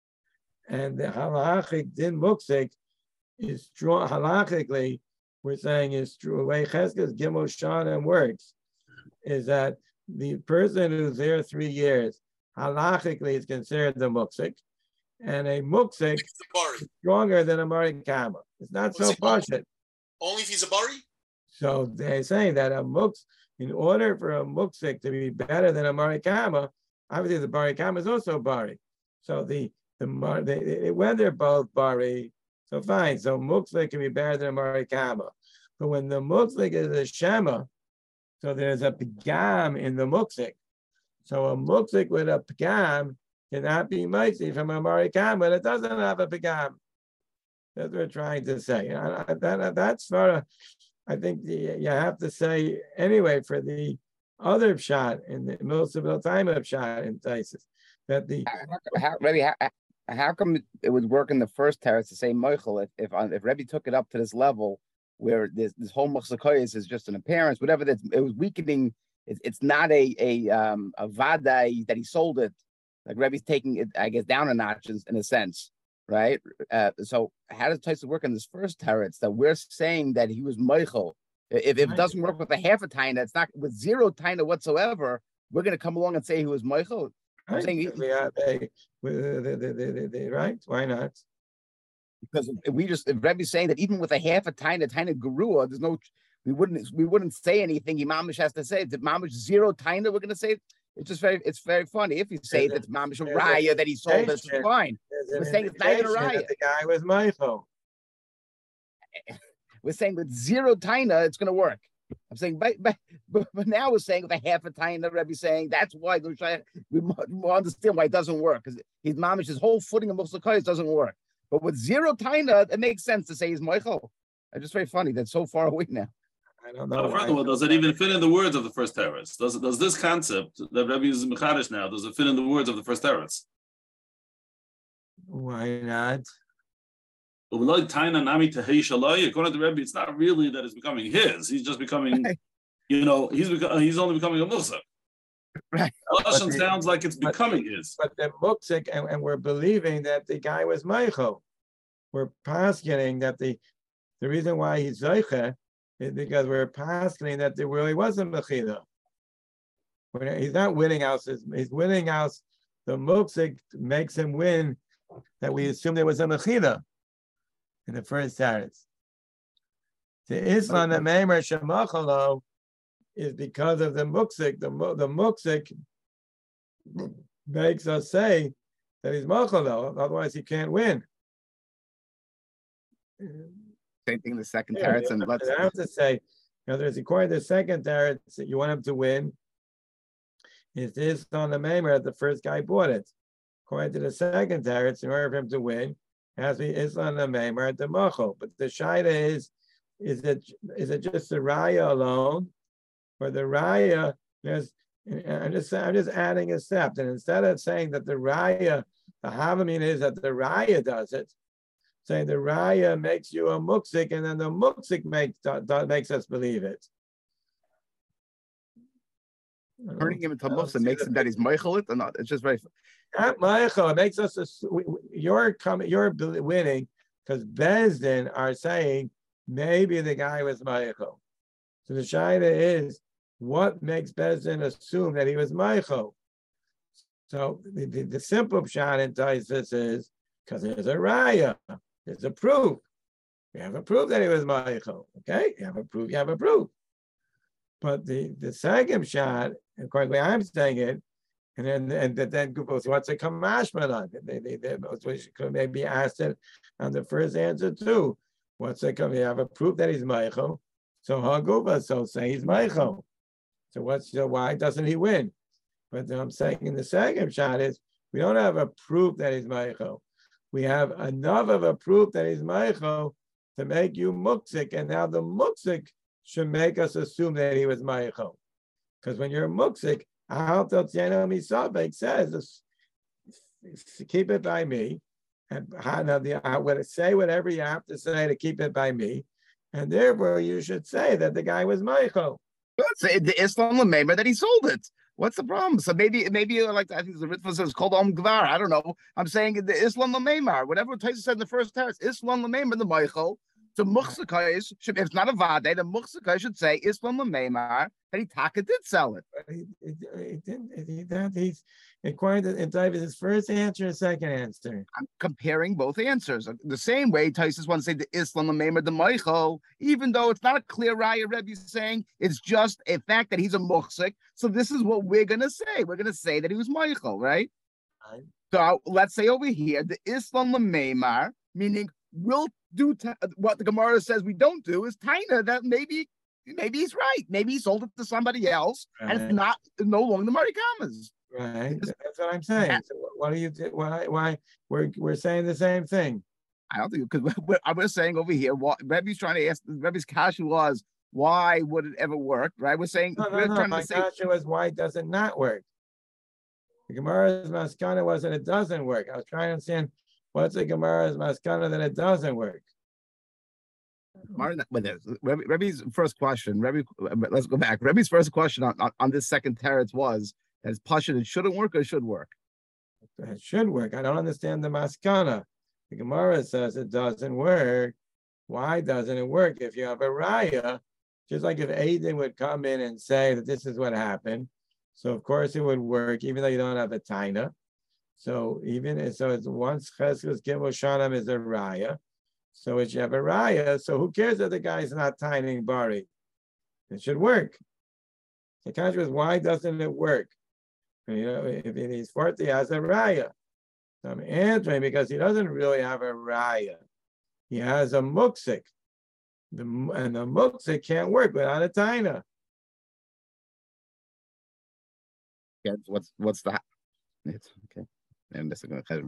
and the halachic din muksik is strong. Halachically, we're saying is true. The way Cheskas Gimel Shanim works is that the person who's there three years, halachically is considered the muksik, and a muksik is stronger than a marikama. It's not so pashut. Only if he's a bari? So they're saying that a muks, in order for a muksik to be better than a marikama, obviously the barikama is also bari. So the the, the when they're both bari, so fine. So muksik can be better than a marikama. But when the muksik is a shema, so there's a pigam in the muksik. So a muksik with a pigam cannot be mighty from a marikama that doesn't have a pigam. That's what we're trying to say. That, that, that's sort of, I think the, you have to say anyway for the other shot in the most of the time of shot in Taisus that the how, how, Rebbe, how, how come it would work in the first terrace to say Moichel if if, if Rebbe took it up to this level where this this whole Machzakoyas is just an appearance, whatever that it was weakening. It, it's not a a um a vadai that he sold it. Like Rebbe's taking it, I guess, down a notch in, in a sense, right? Uh, so how does Taisus work in this first terrace that we're saying that he was Moichel? If, if it doesn't work with a half a taina, it's not with zero taina whatsoever. We're going to come along and say he was Moichel. I'm right. saying he, we are, they, they, they, they, they, they, right? Why not? Because if we just if Rebbe's saying that even with a half a taina, taina gerua, there's no, we wouldn't we wouldn't say anything. Imamish has to say that mamish zero taina. We're going to say it's just very it's very funny if you say that mamish a raya that he sold. That's fine. We're saying it's not even a raya. The guy was Moichel. We're saying with zero taina, it's going to work. I'm saying, but, but, but now we're saying with a half a taina, Rebbe's saying that's why we understand why it doesn't work because his mamish, his whole footing of Muslims doesn't work. But with zero taina, it makes sense to say he's Moichel. It's just very funny that's so far away now. I don't know. Furthermore, does it even fit in the words of the first terrorist? Does does this concept that Rebbe uses mechadish now? Does it fit in the words of the first terrorist? Why not? According to the Rebbe, it's not really that it's becoming his. He's just becoming, you know, he's beco- he's only becoming a muksik. Right. Lashon sounds like it's becoming but, his. But the muksik, and, and we're believing that the guy was Moichel. We're posketing that the the reason why he's Zoiche is because we're posketing that there really wasn't Mechila. He's not winning out, he's winning out. The muksik makes him win that we assume there was a Mechila in the first Taretz. The Islam, the Meimer Shemachalo, is because of the muksik. The, the muksik makes us say that he's Machalo, otherwise he can't win. Same thing in the second Yeah, Taretz. And let's I have to say, in other words, according to the second Taretz, that you want him to win, is this on the Meimer that the first guy bought it. According to the second teretz, in order for him to win, it has to be Islam the Meimer at the Machol. But the Shaita is, is it is it just the Raya alone? For the Raya, there's I'm just I'm just adding a step. And instead of saying that the Raya, the Havamin is that the Raya does it, saying the Raya makes you a Muksik, and then the Muksik makes makes us believe it. Turning him into Muksik makes him that he's Meichelit or not. It's just very. Not Meichel. It makes us. A, you're coming. You're winning because Bezdin are saying maybe the guy was Meichel. So the Shaita is what makes Bezdin assume that he was Meichel. So the, the, the simple shot in Taisus is because there's a raya, there's a proof. We have a proof that he was Meichel. Okay, you have a proof. You have a proof. But the the second shot, of course, the way I'm saying it. And then, and then, what's a kamashman on? They, they, they, they could maybe ask it on the first answer too. What's a come? You have a proof that he's Meichel. So Haguba, so say he's Meichel. So what's so why doesn't he win? But I'm saying in the second shot is we don't have a proof that he's Meichel. We have enough of a proof that he's Meichel to make you Muksik, and now the Muksik should make us assume that he was Meichel. Because when you're Muksik, It says, keep it by me, and I would say whatever you have to say to keep it by me, and therefore you should say that the guy was Meichel. Say the Islam Lamema that he sold it. What's the problem? So maybe, maybe like I think the Ritva says called Om Gvar. I don't know. I'm saying the Islam Lamema, whatever Taisa said in the first text, Islam Lamema the Meichel. The Muchsakai should, if it's not a Vade, the Muchsakai should say Islam Lamemar that he taka did sell it. He, he, he didn't. He, that he's according to David, his first answer and second answer. I'm comparing both answers. The same way Taisus wants to say the Islam Lamemar the Meichel, even though it's not a clear raya Rebbe saying, it's just a fact that he's a Muchsik. So this is what we're gonna say. We're gonna say that he was Meichel, right? right? So let's say over here the Islam Lamemar, meaning we'll do t- what the Gemara says we don't do is Taina that maybe maybe he's right. Maybe he sold it to somebody else right. And it's not no longer the Marikamas. Right. That's what I'm saying. So what do you why why we're we're saying the same thing? I don't think because I was saying over here what Rebbe's trying to ask Rebbe's kasha was why would it ever work? Right? We're saying no, no, we're no. trying My to say kasha was why does it not work? The Gemara's maskana was that it doesn't work. I was trying to understand what's the Gemara's maskana that it doesn't work. Rebbe's first question, Rebbe, let's go back. Rebbe's first question on, on, on this second teretz was that it's pashut, it shouldn't work or it should work? It should work. I don't understand the maskana. The Gemara says it doesn't work. Why doesn't it work? If you have a raya, just like if Aiden would come in and say that this is what happened, so of course it would work, even though you don't have a taina. So even so, it's once cheskes gimel shanam is a raya. So it should have a raya. So who cares if the guy's not tining bari? It should work. The question is, why doesn't it work? You know, if he's forty, he has a raya. So I'm answering because he doesn't really have a raya. He has a muksik. The, and the muksik can't work without a taina. Yeah, what's what's that? It's okay. I'm just going to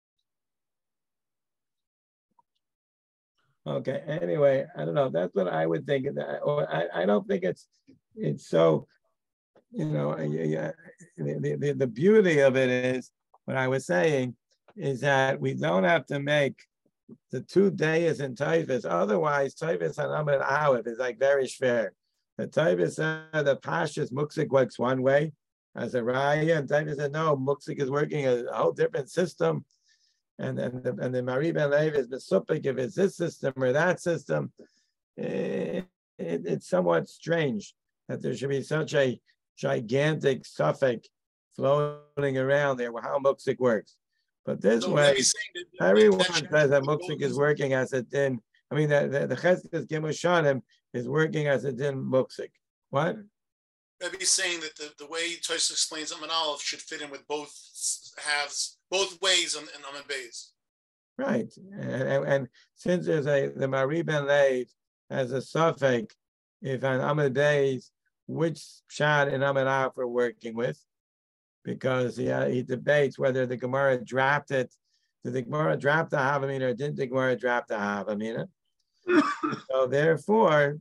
Okay. Anyway, I don't know. That's what I would think. Or I, I don't think it's it's so. You know, the, the the beauty of it is what I was saying is that we don't have to make the two days in Taivas. Otherwise, Taivas and Amid Aleph is like very fair. The Taivas said the Pashas Muksik works one way as a raya, and Taivas said no, Muksik is working a, a whole different system. And and the, and the Mari Ben Lev is Mesupik if it's this system or that system. It, it, it's somewhat strange that there should be such a gigantic suffix floating around there, how Muksik works. But this so way, that, everyone that says that Muksik is working as a din. I mean, the, the, the Cheskes Gimel Shanim is working as a din Muksik. What? Rebbe's saying that the, the way Tosfos explains Amud Aleph should fit in with both halves, both ways in, in Amud Beis. Right, and, and, and since there's a the Mari Ben Lev has a suffix, if on Amud Beis, which shad in Amud Aleph we're working with, because he, uh, he debates whether the Gemara dropped it. Did the Gemara drop the Havamina or didn't the Gemara drop the Havamina? So therefore,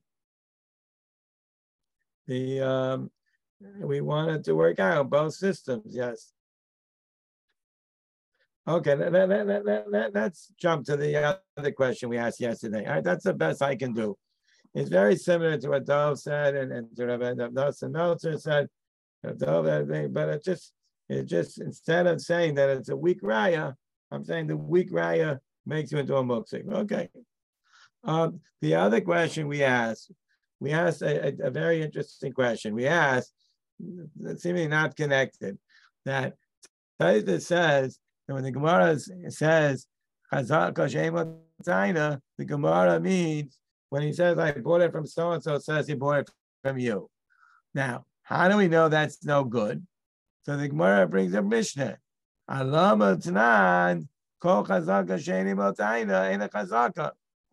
the um, we wanted to work out both systems, yes. Okay, let, let, let, let, let, let's jump to the other question we asked yesterday. All right, that's the best I can do. It's very similar to what Dov said and, and to Rabbi Nosson Meltzer said, Dov, but it just, it just, instead of saying that it's a weak raya, I'm saying the weak raya makes you into a muksik. Okay. Um, the other question we asked, we asked a, a, a very interesting question. We asked, seemingly not connected, that Taisa says that when the Gemara says Chazaka Shema Taina, the Gemara means when he says I bought it from so and so, it says he bought it from you. Now, how do we know that's no good? So the Gemara brings a Mishnah. Alama Tanan Kol Chazaka Shema Taina in a Chazaka.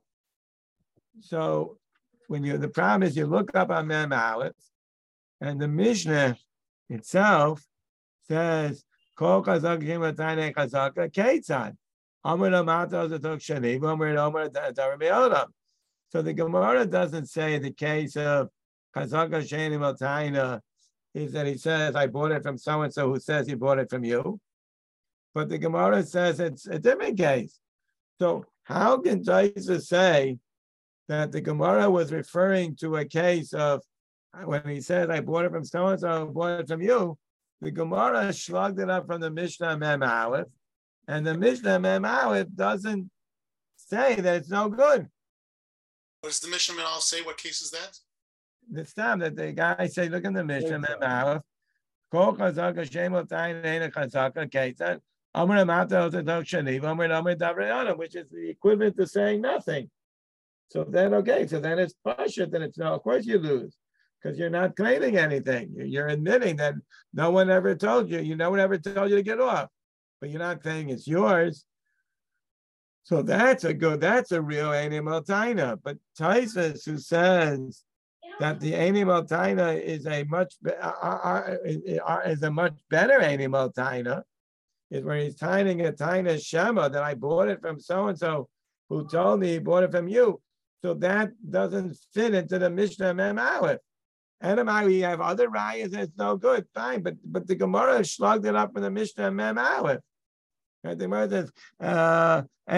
So when you the problem is you look up on Mem Aleph, and the Mishnah itself says, Kol chazak jimatane chazaka keitzad. Amar amato zatok shani, amar amar darim. So the Gemara doesn't say the case of chazaka shani maltaina is that he says, I bought it from so-and-so who says he bought it from you. But the Gemara says it's a different case. So how can Taisa say that the Gemara was referring to a case of when he said, I bought it from so-and-so, I bought it from you, the Gemara slugged it up from the Mishnah Mem Aleph, and the Mishnah Mem Aleph doesn't say that it's no good. What does the Mishnah Mem Aleph say? What case is that? The time that the guy say, look in the Mishnah Mem Aleph, Kol chazaka shemot tayin ein chazaka ketzad, Amar amato zatok shani, Amar amar davrei, which is the equivalent to saying nothing. So then, okay, so then it's pasha, then it's no, of course you lose. Because you're not claiming anything. You're admitting that no one ever told you, you no one ever told you to get off. But you're not saying it's yours. So that's a good, that's a real animal taina. But Taisvis, who says that the animal taina is a much uh, is a much better animal taina, is where he's tying a taina shema that I bought it from so-and-so who told me he bought it from you. So that doesn't fit into the Mishnah Mem Aleph. And we have other rayas, it's no good, fine, but but the Gemara slugged it up in the Mishnah Mem Aleph. Right? The Gemara says, uh,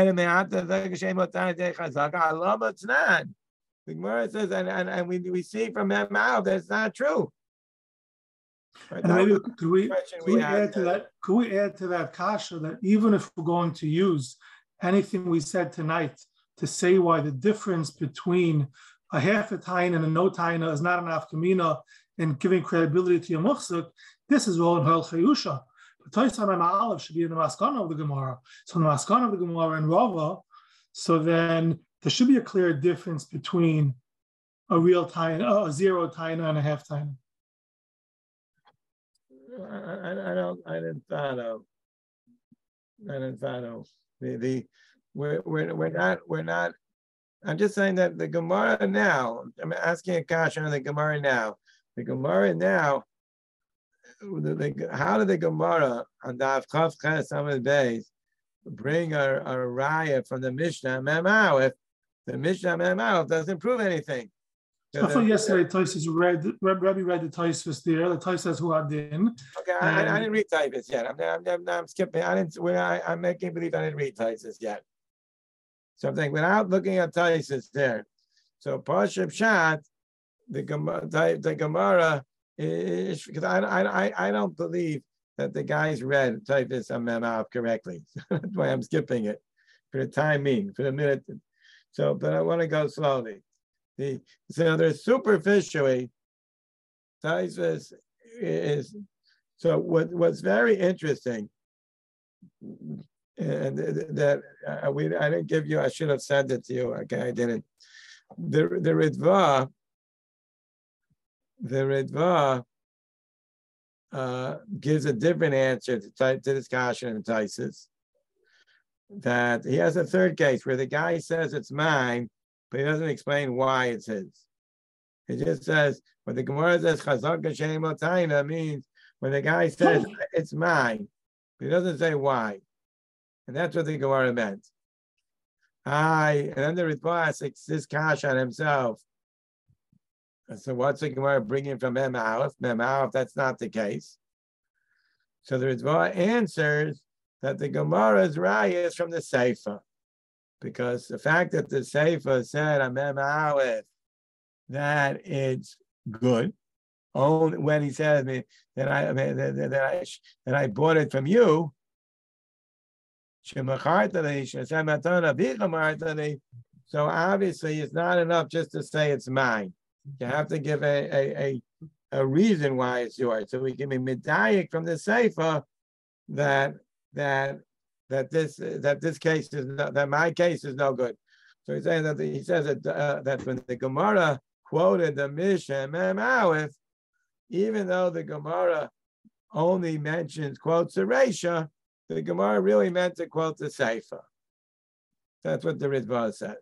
the Gemara says, and, and, and we, we see from Mem Aleph that it's not true. Right? And maybe could we, could we, we add to that? Could we add to that kasha that even if we're going to use anything we said tonight to say why the difference between a half a taina and a no taina is not an afkamina and giving credibility to your muhsuk, this is all in Hol Chayusha. But Taisa Mem Aleph should be in the Maskana of the Gemara. So in the Maskana of the Gemara and Rava, so then there should be a clear difference between a real taina, a zero taina, and a half taina. I, I, I don't, I didn't thought of, I didn't thought of the, the, we're, we're, we're not, we're not, I'm just saying that the Gemara now, I'm asking a question on the Gemara now. The Gemara now, the, the, how did the Gemara on Daf Chav Ches Amud Beis bring a, a raya from the Mishnah Mem Aleph? The Mishnah Mem Aleph doesn't prove anything. So I thought yesterday Taisus read, Rabbi read the Taisus there, the Taisus who had in. Okay, I, I didn't read Taisus yet. I'm, I'm, I'm, I'm skipping. I didn't, when I, I'm making believe I didn't read Taisus yet. Something without looking at Taisus there. So Pashup Shat, the Gemara, the Gemara is because I, I I don't believe that the guys read Taisus and Mem Aleph correctly. So that's why I'm skipping it for the time being, for the minute. So, but I want to go slowly. The so there's superficially Taisus is so what what's very interesting. And that uh, we, I didn't give you. I should have sent it to you. Okay, I didn't. The the Ritva, the Ritva uh, gives a different answer to, to this question in Taisus. That he has a third case where the guy says it's mine, but he doesn't explain why it's his. He just says when the Gemara says Chazak Hashem Taina means when the guy says it's mine, he doesn't say why. And that's what the Gemara meant. I, and then the Ritva asks this kash on himself. So what's the Gemara bringing from Mem Aleph? Mem Aleph, that's not the case. So the Ritva answers that the Gemara's raya is from the Seifa. Because the fact that the Seifa said on Mem Aleph that it's good, only when he said that I that, that, I that I bought it from you. So obviously it's not enough just to say it's mine. You have to give a a, a, a reason why it's yours. So we can be medayik from the Seifa that that that this that this case is no, that my case is no good. So he's saying that the, he says that uh, that when the Gemara quoted the Mishnah Mem Aleph, even though the Gemara only mentions quotes the Reisha, the Gemara really meant to quote the Seifa. That's what the Ritva says.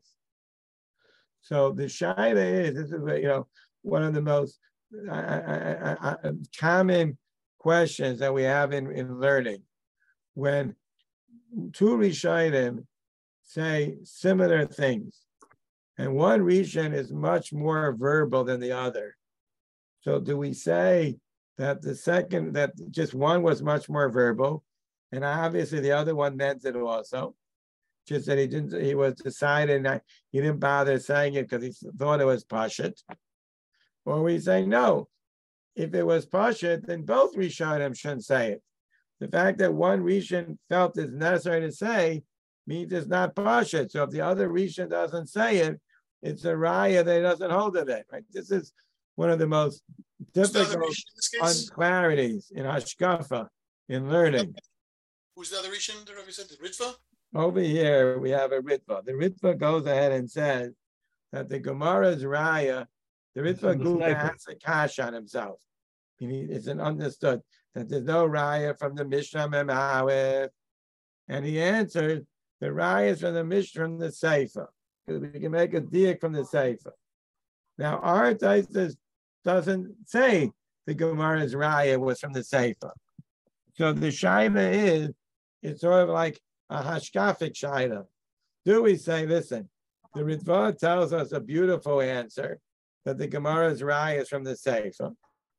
So the Shaila is, this is you know one of the most uh, uh, uh, uh, common questions that we have in, in learning. When two Rishonim say similar things, and one Rishon is much more verbal than the other. So do we say that the second, that just one was much more verbal, and obviously the other one meant it also, just that he didn't, he was decided, he didn't bother saying it because he thought it was Pashut? Or we say, no, if it was Pashut, then both Rishonim shouldn't say it. The fact that one Rishon felt it's necessary to say means it's not Pashut. So if the other Rishon doesn't say it, it's a raya that doesn't hold of it, right? This is one of the most difficult unclarities in Hashkafa, in learning. Who's the other Rishon that represented? Ritva? Over here, we have a Ritva. The Ritva goes ahead and says that the Gemara's raya, the Ritva Guga has a kash on himself. It's an understood that there's no raya from the Mishnah Mem Aleph. And he answered, the raya is from the Mishnah from the Seifa, because we can make a diak from the Seifa. Now, our Taisus doesn't say the Gemara's raya was from the Seifa. So the shaila is, it's sort of like a hashkafic shaila. Do we say, listen, the Ritva tells us a beautiful answer that the Gemara's raya is from the Seifa.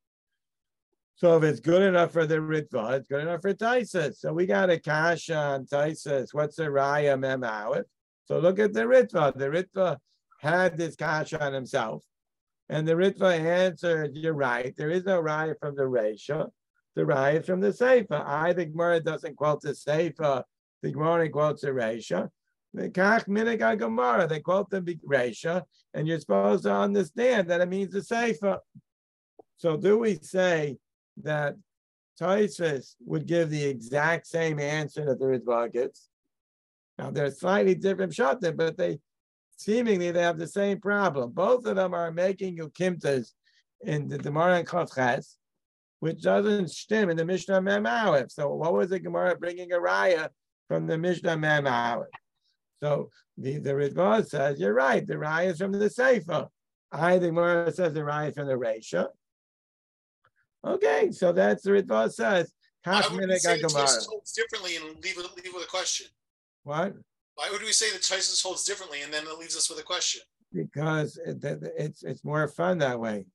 So if it's good enough for the Ritva, it's good enough for Taisus. So we got a kasha on Taisus. What's the raya Mem Aleph? So look at the Ritva. The Ritva had this kasha on himself. And the Ritva answered, you're right. There is no raya from the Reisha. The raya is from the Seifa. I, the Gemara doesn't quote the Seifa. The Gemara quotes the Reisha. The Kach Minig Gemara, they quote the Reisha. And you're supposed to understand that it means the Seifa. So do we say that Taisus would give the exact same answer that the Ritva gets? Now they're slightly different shatim, but they seemingly they have the same problem. Both of them are making ukimtas in the Gemara and Chavches, which doesn't stem in the Mishnah Mem Aleph. So what was the Gemara bringing a raya from the Mishnah Mem Aleph? So the, the Ritva says, you're right, the raya is from the Seifa. I, the Gemara says the raya is from the Reisha. Okay, so that's the Ritva says. Why would we say that Taisus holds differently and leave it, leave with a question? What? Why would we say that Taisus holds differently and then it leaves us with a question? Because it, it's it's more fun that way.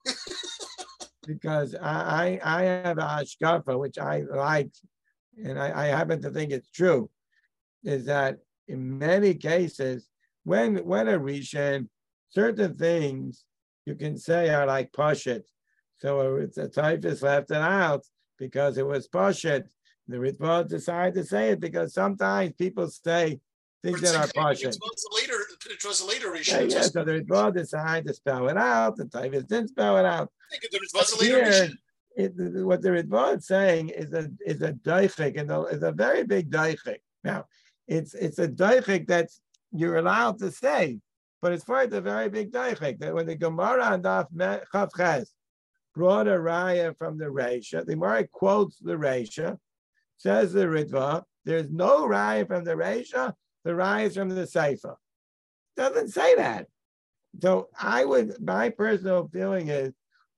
Because I, I I have a hashkafa, which I like, and I, I happen to think it's true, is that in many cases, when when a Rishon, certain things you can say are like Pashut. So it's a typhus left it out because it was Pashut. The Ritva decided to say it because sometimes people say things that are Pashut. It was a later, it was a later Rishon. Yeah, yeah, so the Ritva decided to spell it out. The typhus didn't spell it out. I think it was a later Rishon. It, what the Ritva is saying is a is a daichik, and it's a very big daichik. Now, it's it's a daichik that you're allowed to say, but it's for the very big daichik that when the Gemara on Daf Chavches brought a raya from the Reisha, the Gemara quotes the Reisha, says the Ritva, there's no raya from the Reisha, the raya is from the Seifa. Doesn't say that. So I would, my personal feeling is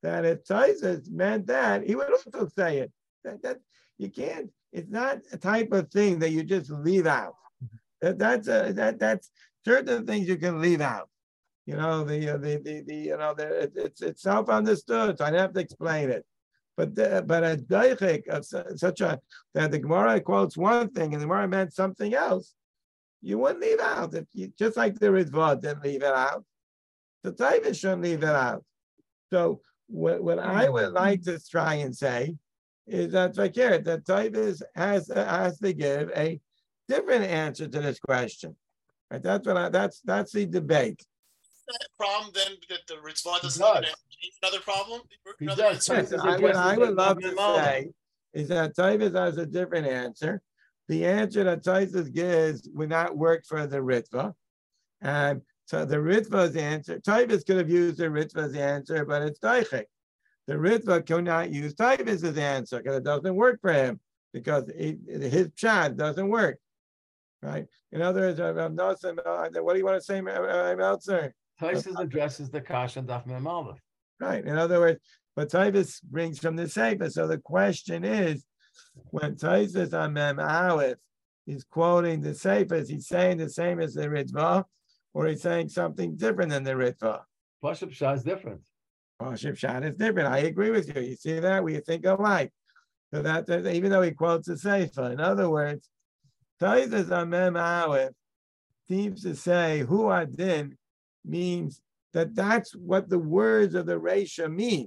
that if Taisus meant that, he would also say it. That, that you can't, it's not a type of thing that you just leave out. That, that's a, that that's certain things you can leave out. You know, the uh, the, the the you know the, it, it's it's self-understood, so I don't have to explain it. But the, but a daichik of such a that the Gemara quotes one thing and the Gemara meant something else, you wouldn't leave out. If you, just like the Ritva didn't leave it out, the Taivas shouldn't leave it out. So what, what I would like to try and say is that Fakir, that Taivas has has to give a different answer to this question. Right? That's what I, that's that's the debate. That problem then that the Ritzvah doesn't does. have another problem. He Another does. answer? Yes, I, what I would love to say is that Taivas has a different answer. The answer that Taivas gives would not work for the Ritva. And so the Ritva's answer, Taivas could have used the Ritva's answer, but it's Daichik. The Ritva cannot use Taivas' answer because it doesn't work for him, because he, his pshat doesn't work. Right? In other words, I'm not saying, what do you want to say, Meltzer? Taisus addresses the kasha and daf mem aleph. Right. In other words, but Taivas brings from the Sefer. So the question is, when Taisus on Mem Aleph is quoting the Sefer, is he saying the same as the Ritva, or he's saying something different than the Ritva? Pashup Shah is different. Pashup Shah is different. I agree with you. You see that? We think alike. So that, that even though he quotes the Sefer, in other words, Taisus on Mem Aleph seems to say Hu Adin means that that's what the words of the Reisha mean.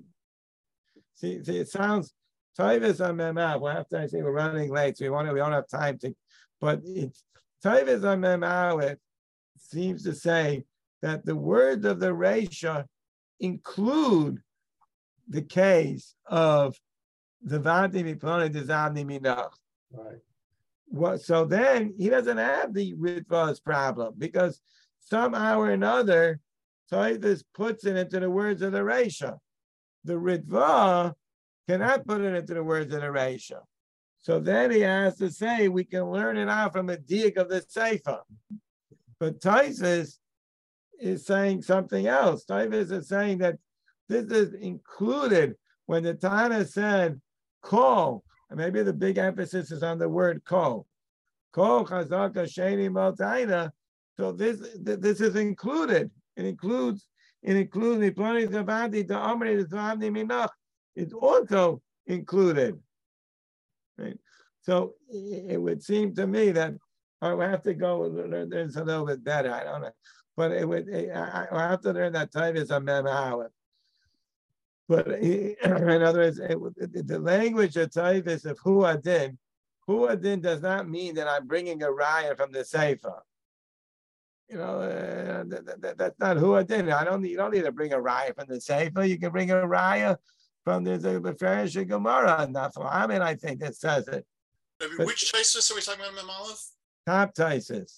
See, see it sounds Taivas on Mem Aleph. Well, after I say we're running late, so we want to, we don't have time to, but it's Taivas on Mem Aleph seems to say that the words of the Reisha include the case of the Vanti Miploni Dezavni Minach. Right. Well, so then he doesn't have the Ritva's problem, because somehow or another, Taivas puts it into the words of the Reisha. The Ritva cannot put it into the words of the Reisha. So then he has to say, we can learn it out from a diak of the Sefer. But Taivas is saying something else. Taivas is saying that this is included when the Tana said, Kol, and maybe the big emphasis is on the word Kol. Kol chazaka sheni motaina. So this this is included. It includes it includes the planning zavadi the amri the zavni minach. It's also included. Right? So it would seem to me that I will have to go learn this a little bit better. I don't know, but it would. I, I have to learn that time is a mem aleph. But in other words, it, the language of Taivas of Hu Adin, Hu Adin does not mean that I'm bringing a raya from the Sefer. You know, uh, that, that, that's not Hu Adin. I don't. You don't need to bring a raya from the Sefer. You can bring a raya from the Beferish Gemara. And that's what I mean. I think that says it. But which Taisus are we talking about, Mem Aleph? Top Taisus.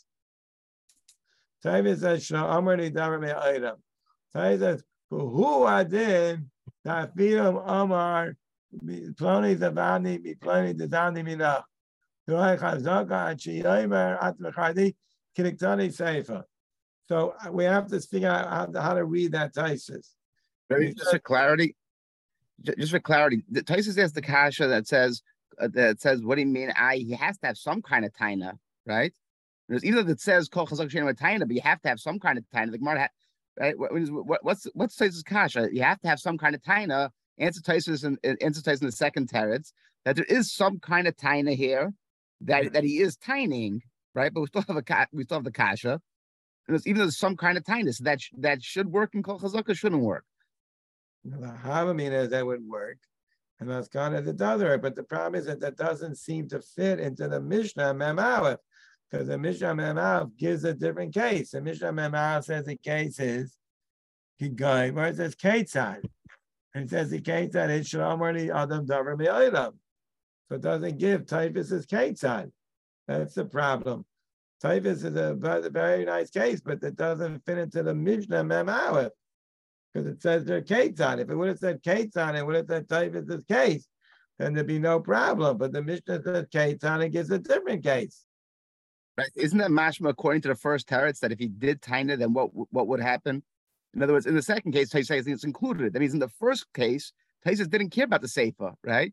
Taivas says Shna Amrni Davar Me'ayram. Taivas says Hu Adin. Tafilam Amar Ploni Zavani Ploni Dezani Minach. Duai Chazaka Achiyomer Atmechadi Kiniktani Sefer. So we have to figure out how to, how to read that Taisus. Very just for clarity, just for clarity, the Taisus has the kasha that says uh, that says what do you mean? I he has to have some kind of taina, right? Because even though it says Kol Chazak Shein Taina, but you have to have some kind of taina. The Gemara. Right? What, what, what's what's Taisus kasha? You have to have some kind of taina. Answer Taisus and answer Taisus in the second teretz that there is some kind of taina here that, that he is tining, right? But we still have a we still have the kasha. And even though there's some kind of taina, so that that should work in Kol Chazaka shouldn't work. The Havamina that would work, and that's kind of the other. But the problem is that that doesn't seem to fit into the Mishnah Mem Aleph. Because the Mishnah Mem Aleph gives a different case. The Mishnah Mem Aleph says the case is Kigai, where it says Ketzad. And it says the Ketzad is Shalomari Adam Davar Me'aylam. So it doesn't give Taivas as Ketzad. That's the problem. Taivas is a very nice case, but it doesn't fit into the Mishnah Mem Aleph. Because it says they're Ketzad. If it would have said Ketzad, it would have said Taivas as case, then there'd be no problem. But the Mishnah says Ketzad and gives a different case. Right? Isn't that mashma according to the first teretz that if he did taina, then what what would happen? In other words, in the second case, Taisus says it's included. That means in the first case, Taisus didn't care about the Seifa, right?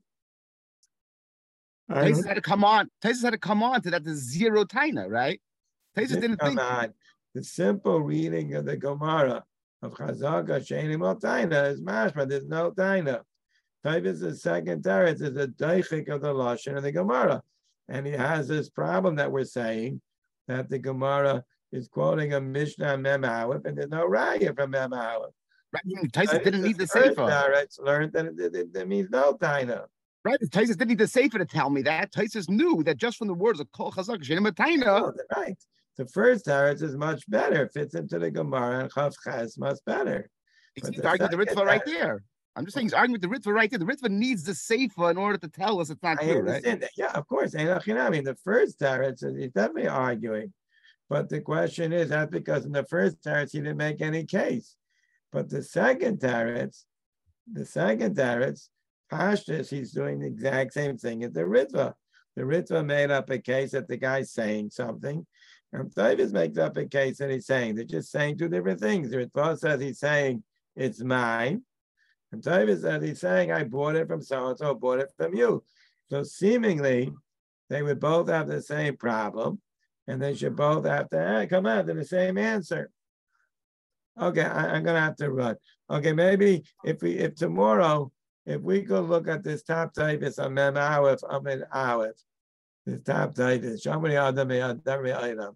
Taisus had to come on. Taisus had to come on to that the zero Taina, right? Taisus didn't come think. on. The simple reading of the Gemara of Chazaka Sheni Mo Taina is mashma. There's no Taina. Taisus, the second teretz, is a daichik of the lashon of the Gemara, and he has this problem that we're saying that the Gemara is quoting a Mishnah Mem Aleph, and there's no raya from Mem Aleph. Right. Taisus didn't need the Seifa. Seifa. Learned that it, it, it means no Taina. Right, Taisus didn't need the Seifa to tell me that. Taisus knew that just from the words of Kol Chazak Shenim Taina. Oh, right. The first teretz is much better, fits into the Gemara, and Chav Ches much better. He's arguing the Ritva right there. I'm just saying he's arguing with the Ritva right there. The Ritva needs the Seifa in order to tell us it's not I true, understand right? that. Yeah, of course. I mean, the first teretz, he's definitely arguing. But the question is, that's because in the first teretz, he didn't make any case. But the second teretz, the second teretz, Pashtus, he's doing the exact same thing as the Ritva. The Ritva made up a case that the guy's saying something, and Tavis makes up a case that he's saying. They're just saying two different things. The Ritva says he's saying it's mine, and Tavis says he's saying I bought it from so-and-so, bought it from you. So seemingly, they would both have the same problem, and they should both have to come out to the same answer. Okay, I, I'm gonna have to run. Okay, maybe if we if tomorrow, if we go look at this top typist on Mem Aleph, I'm in Aleph. This top typist, Shamri Adam Adam.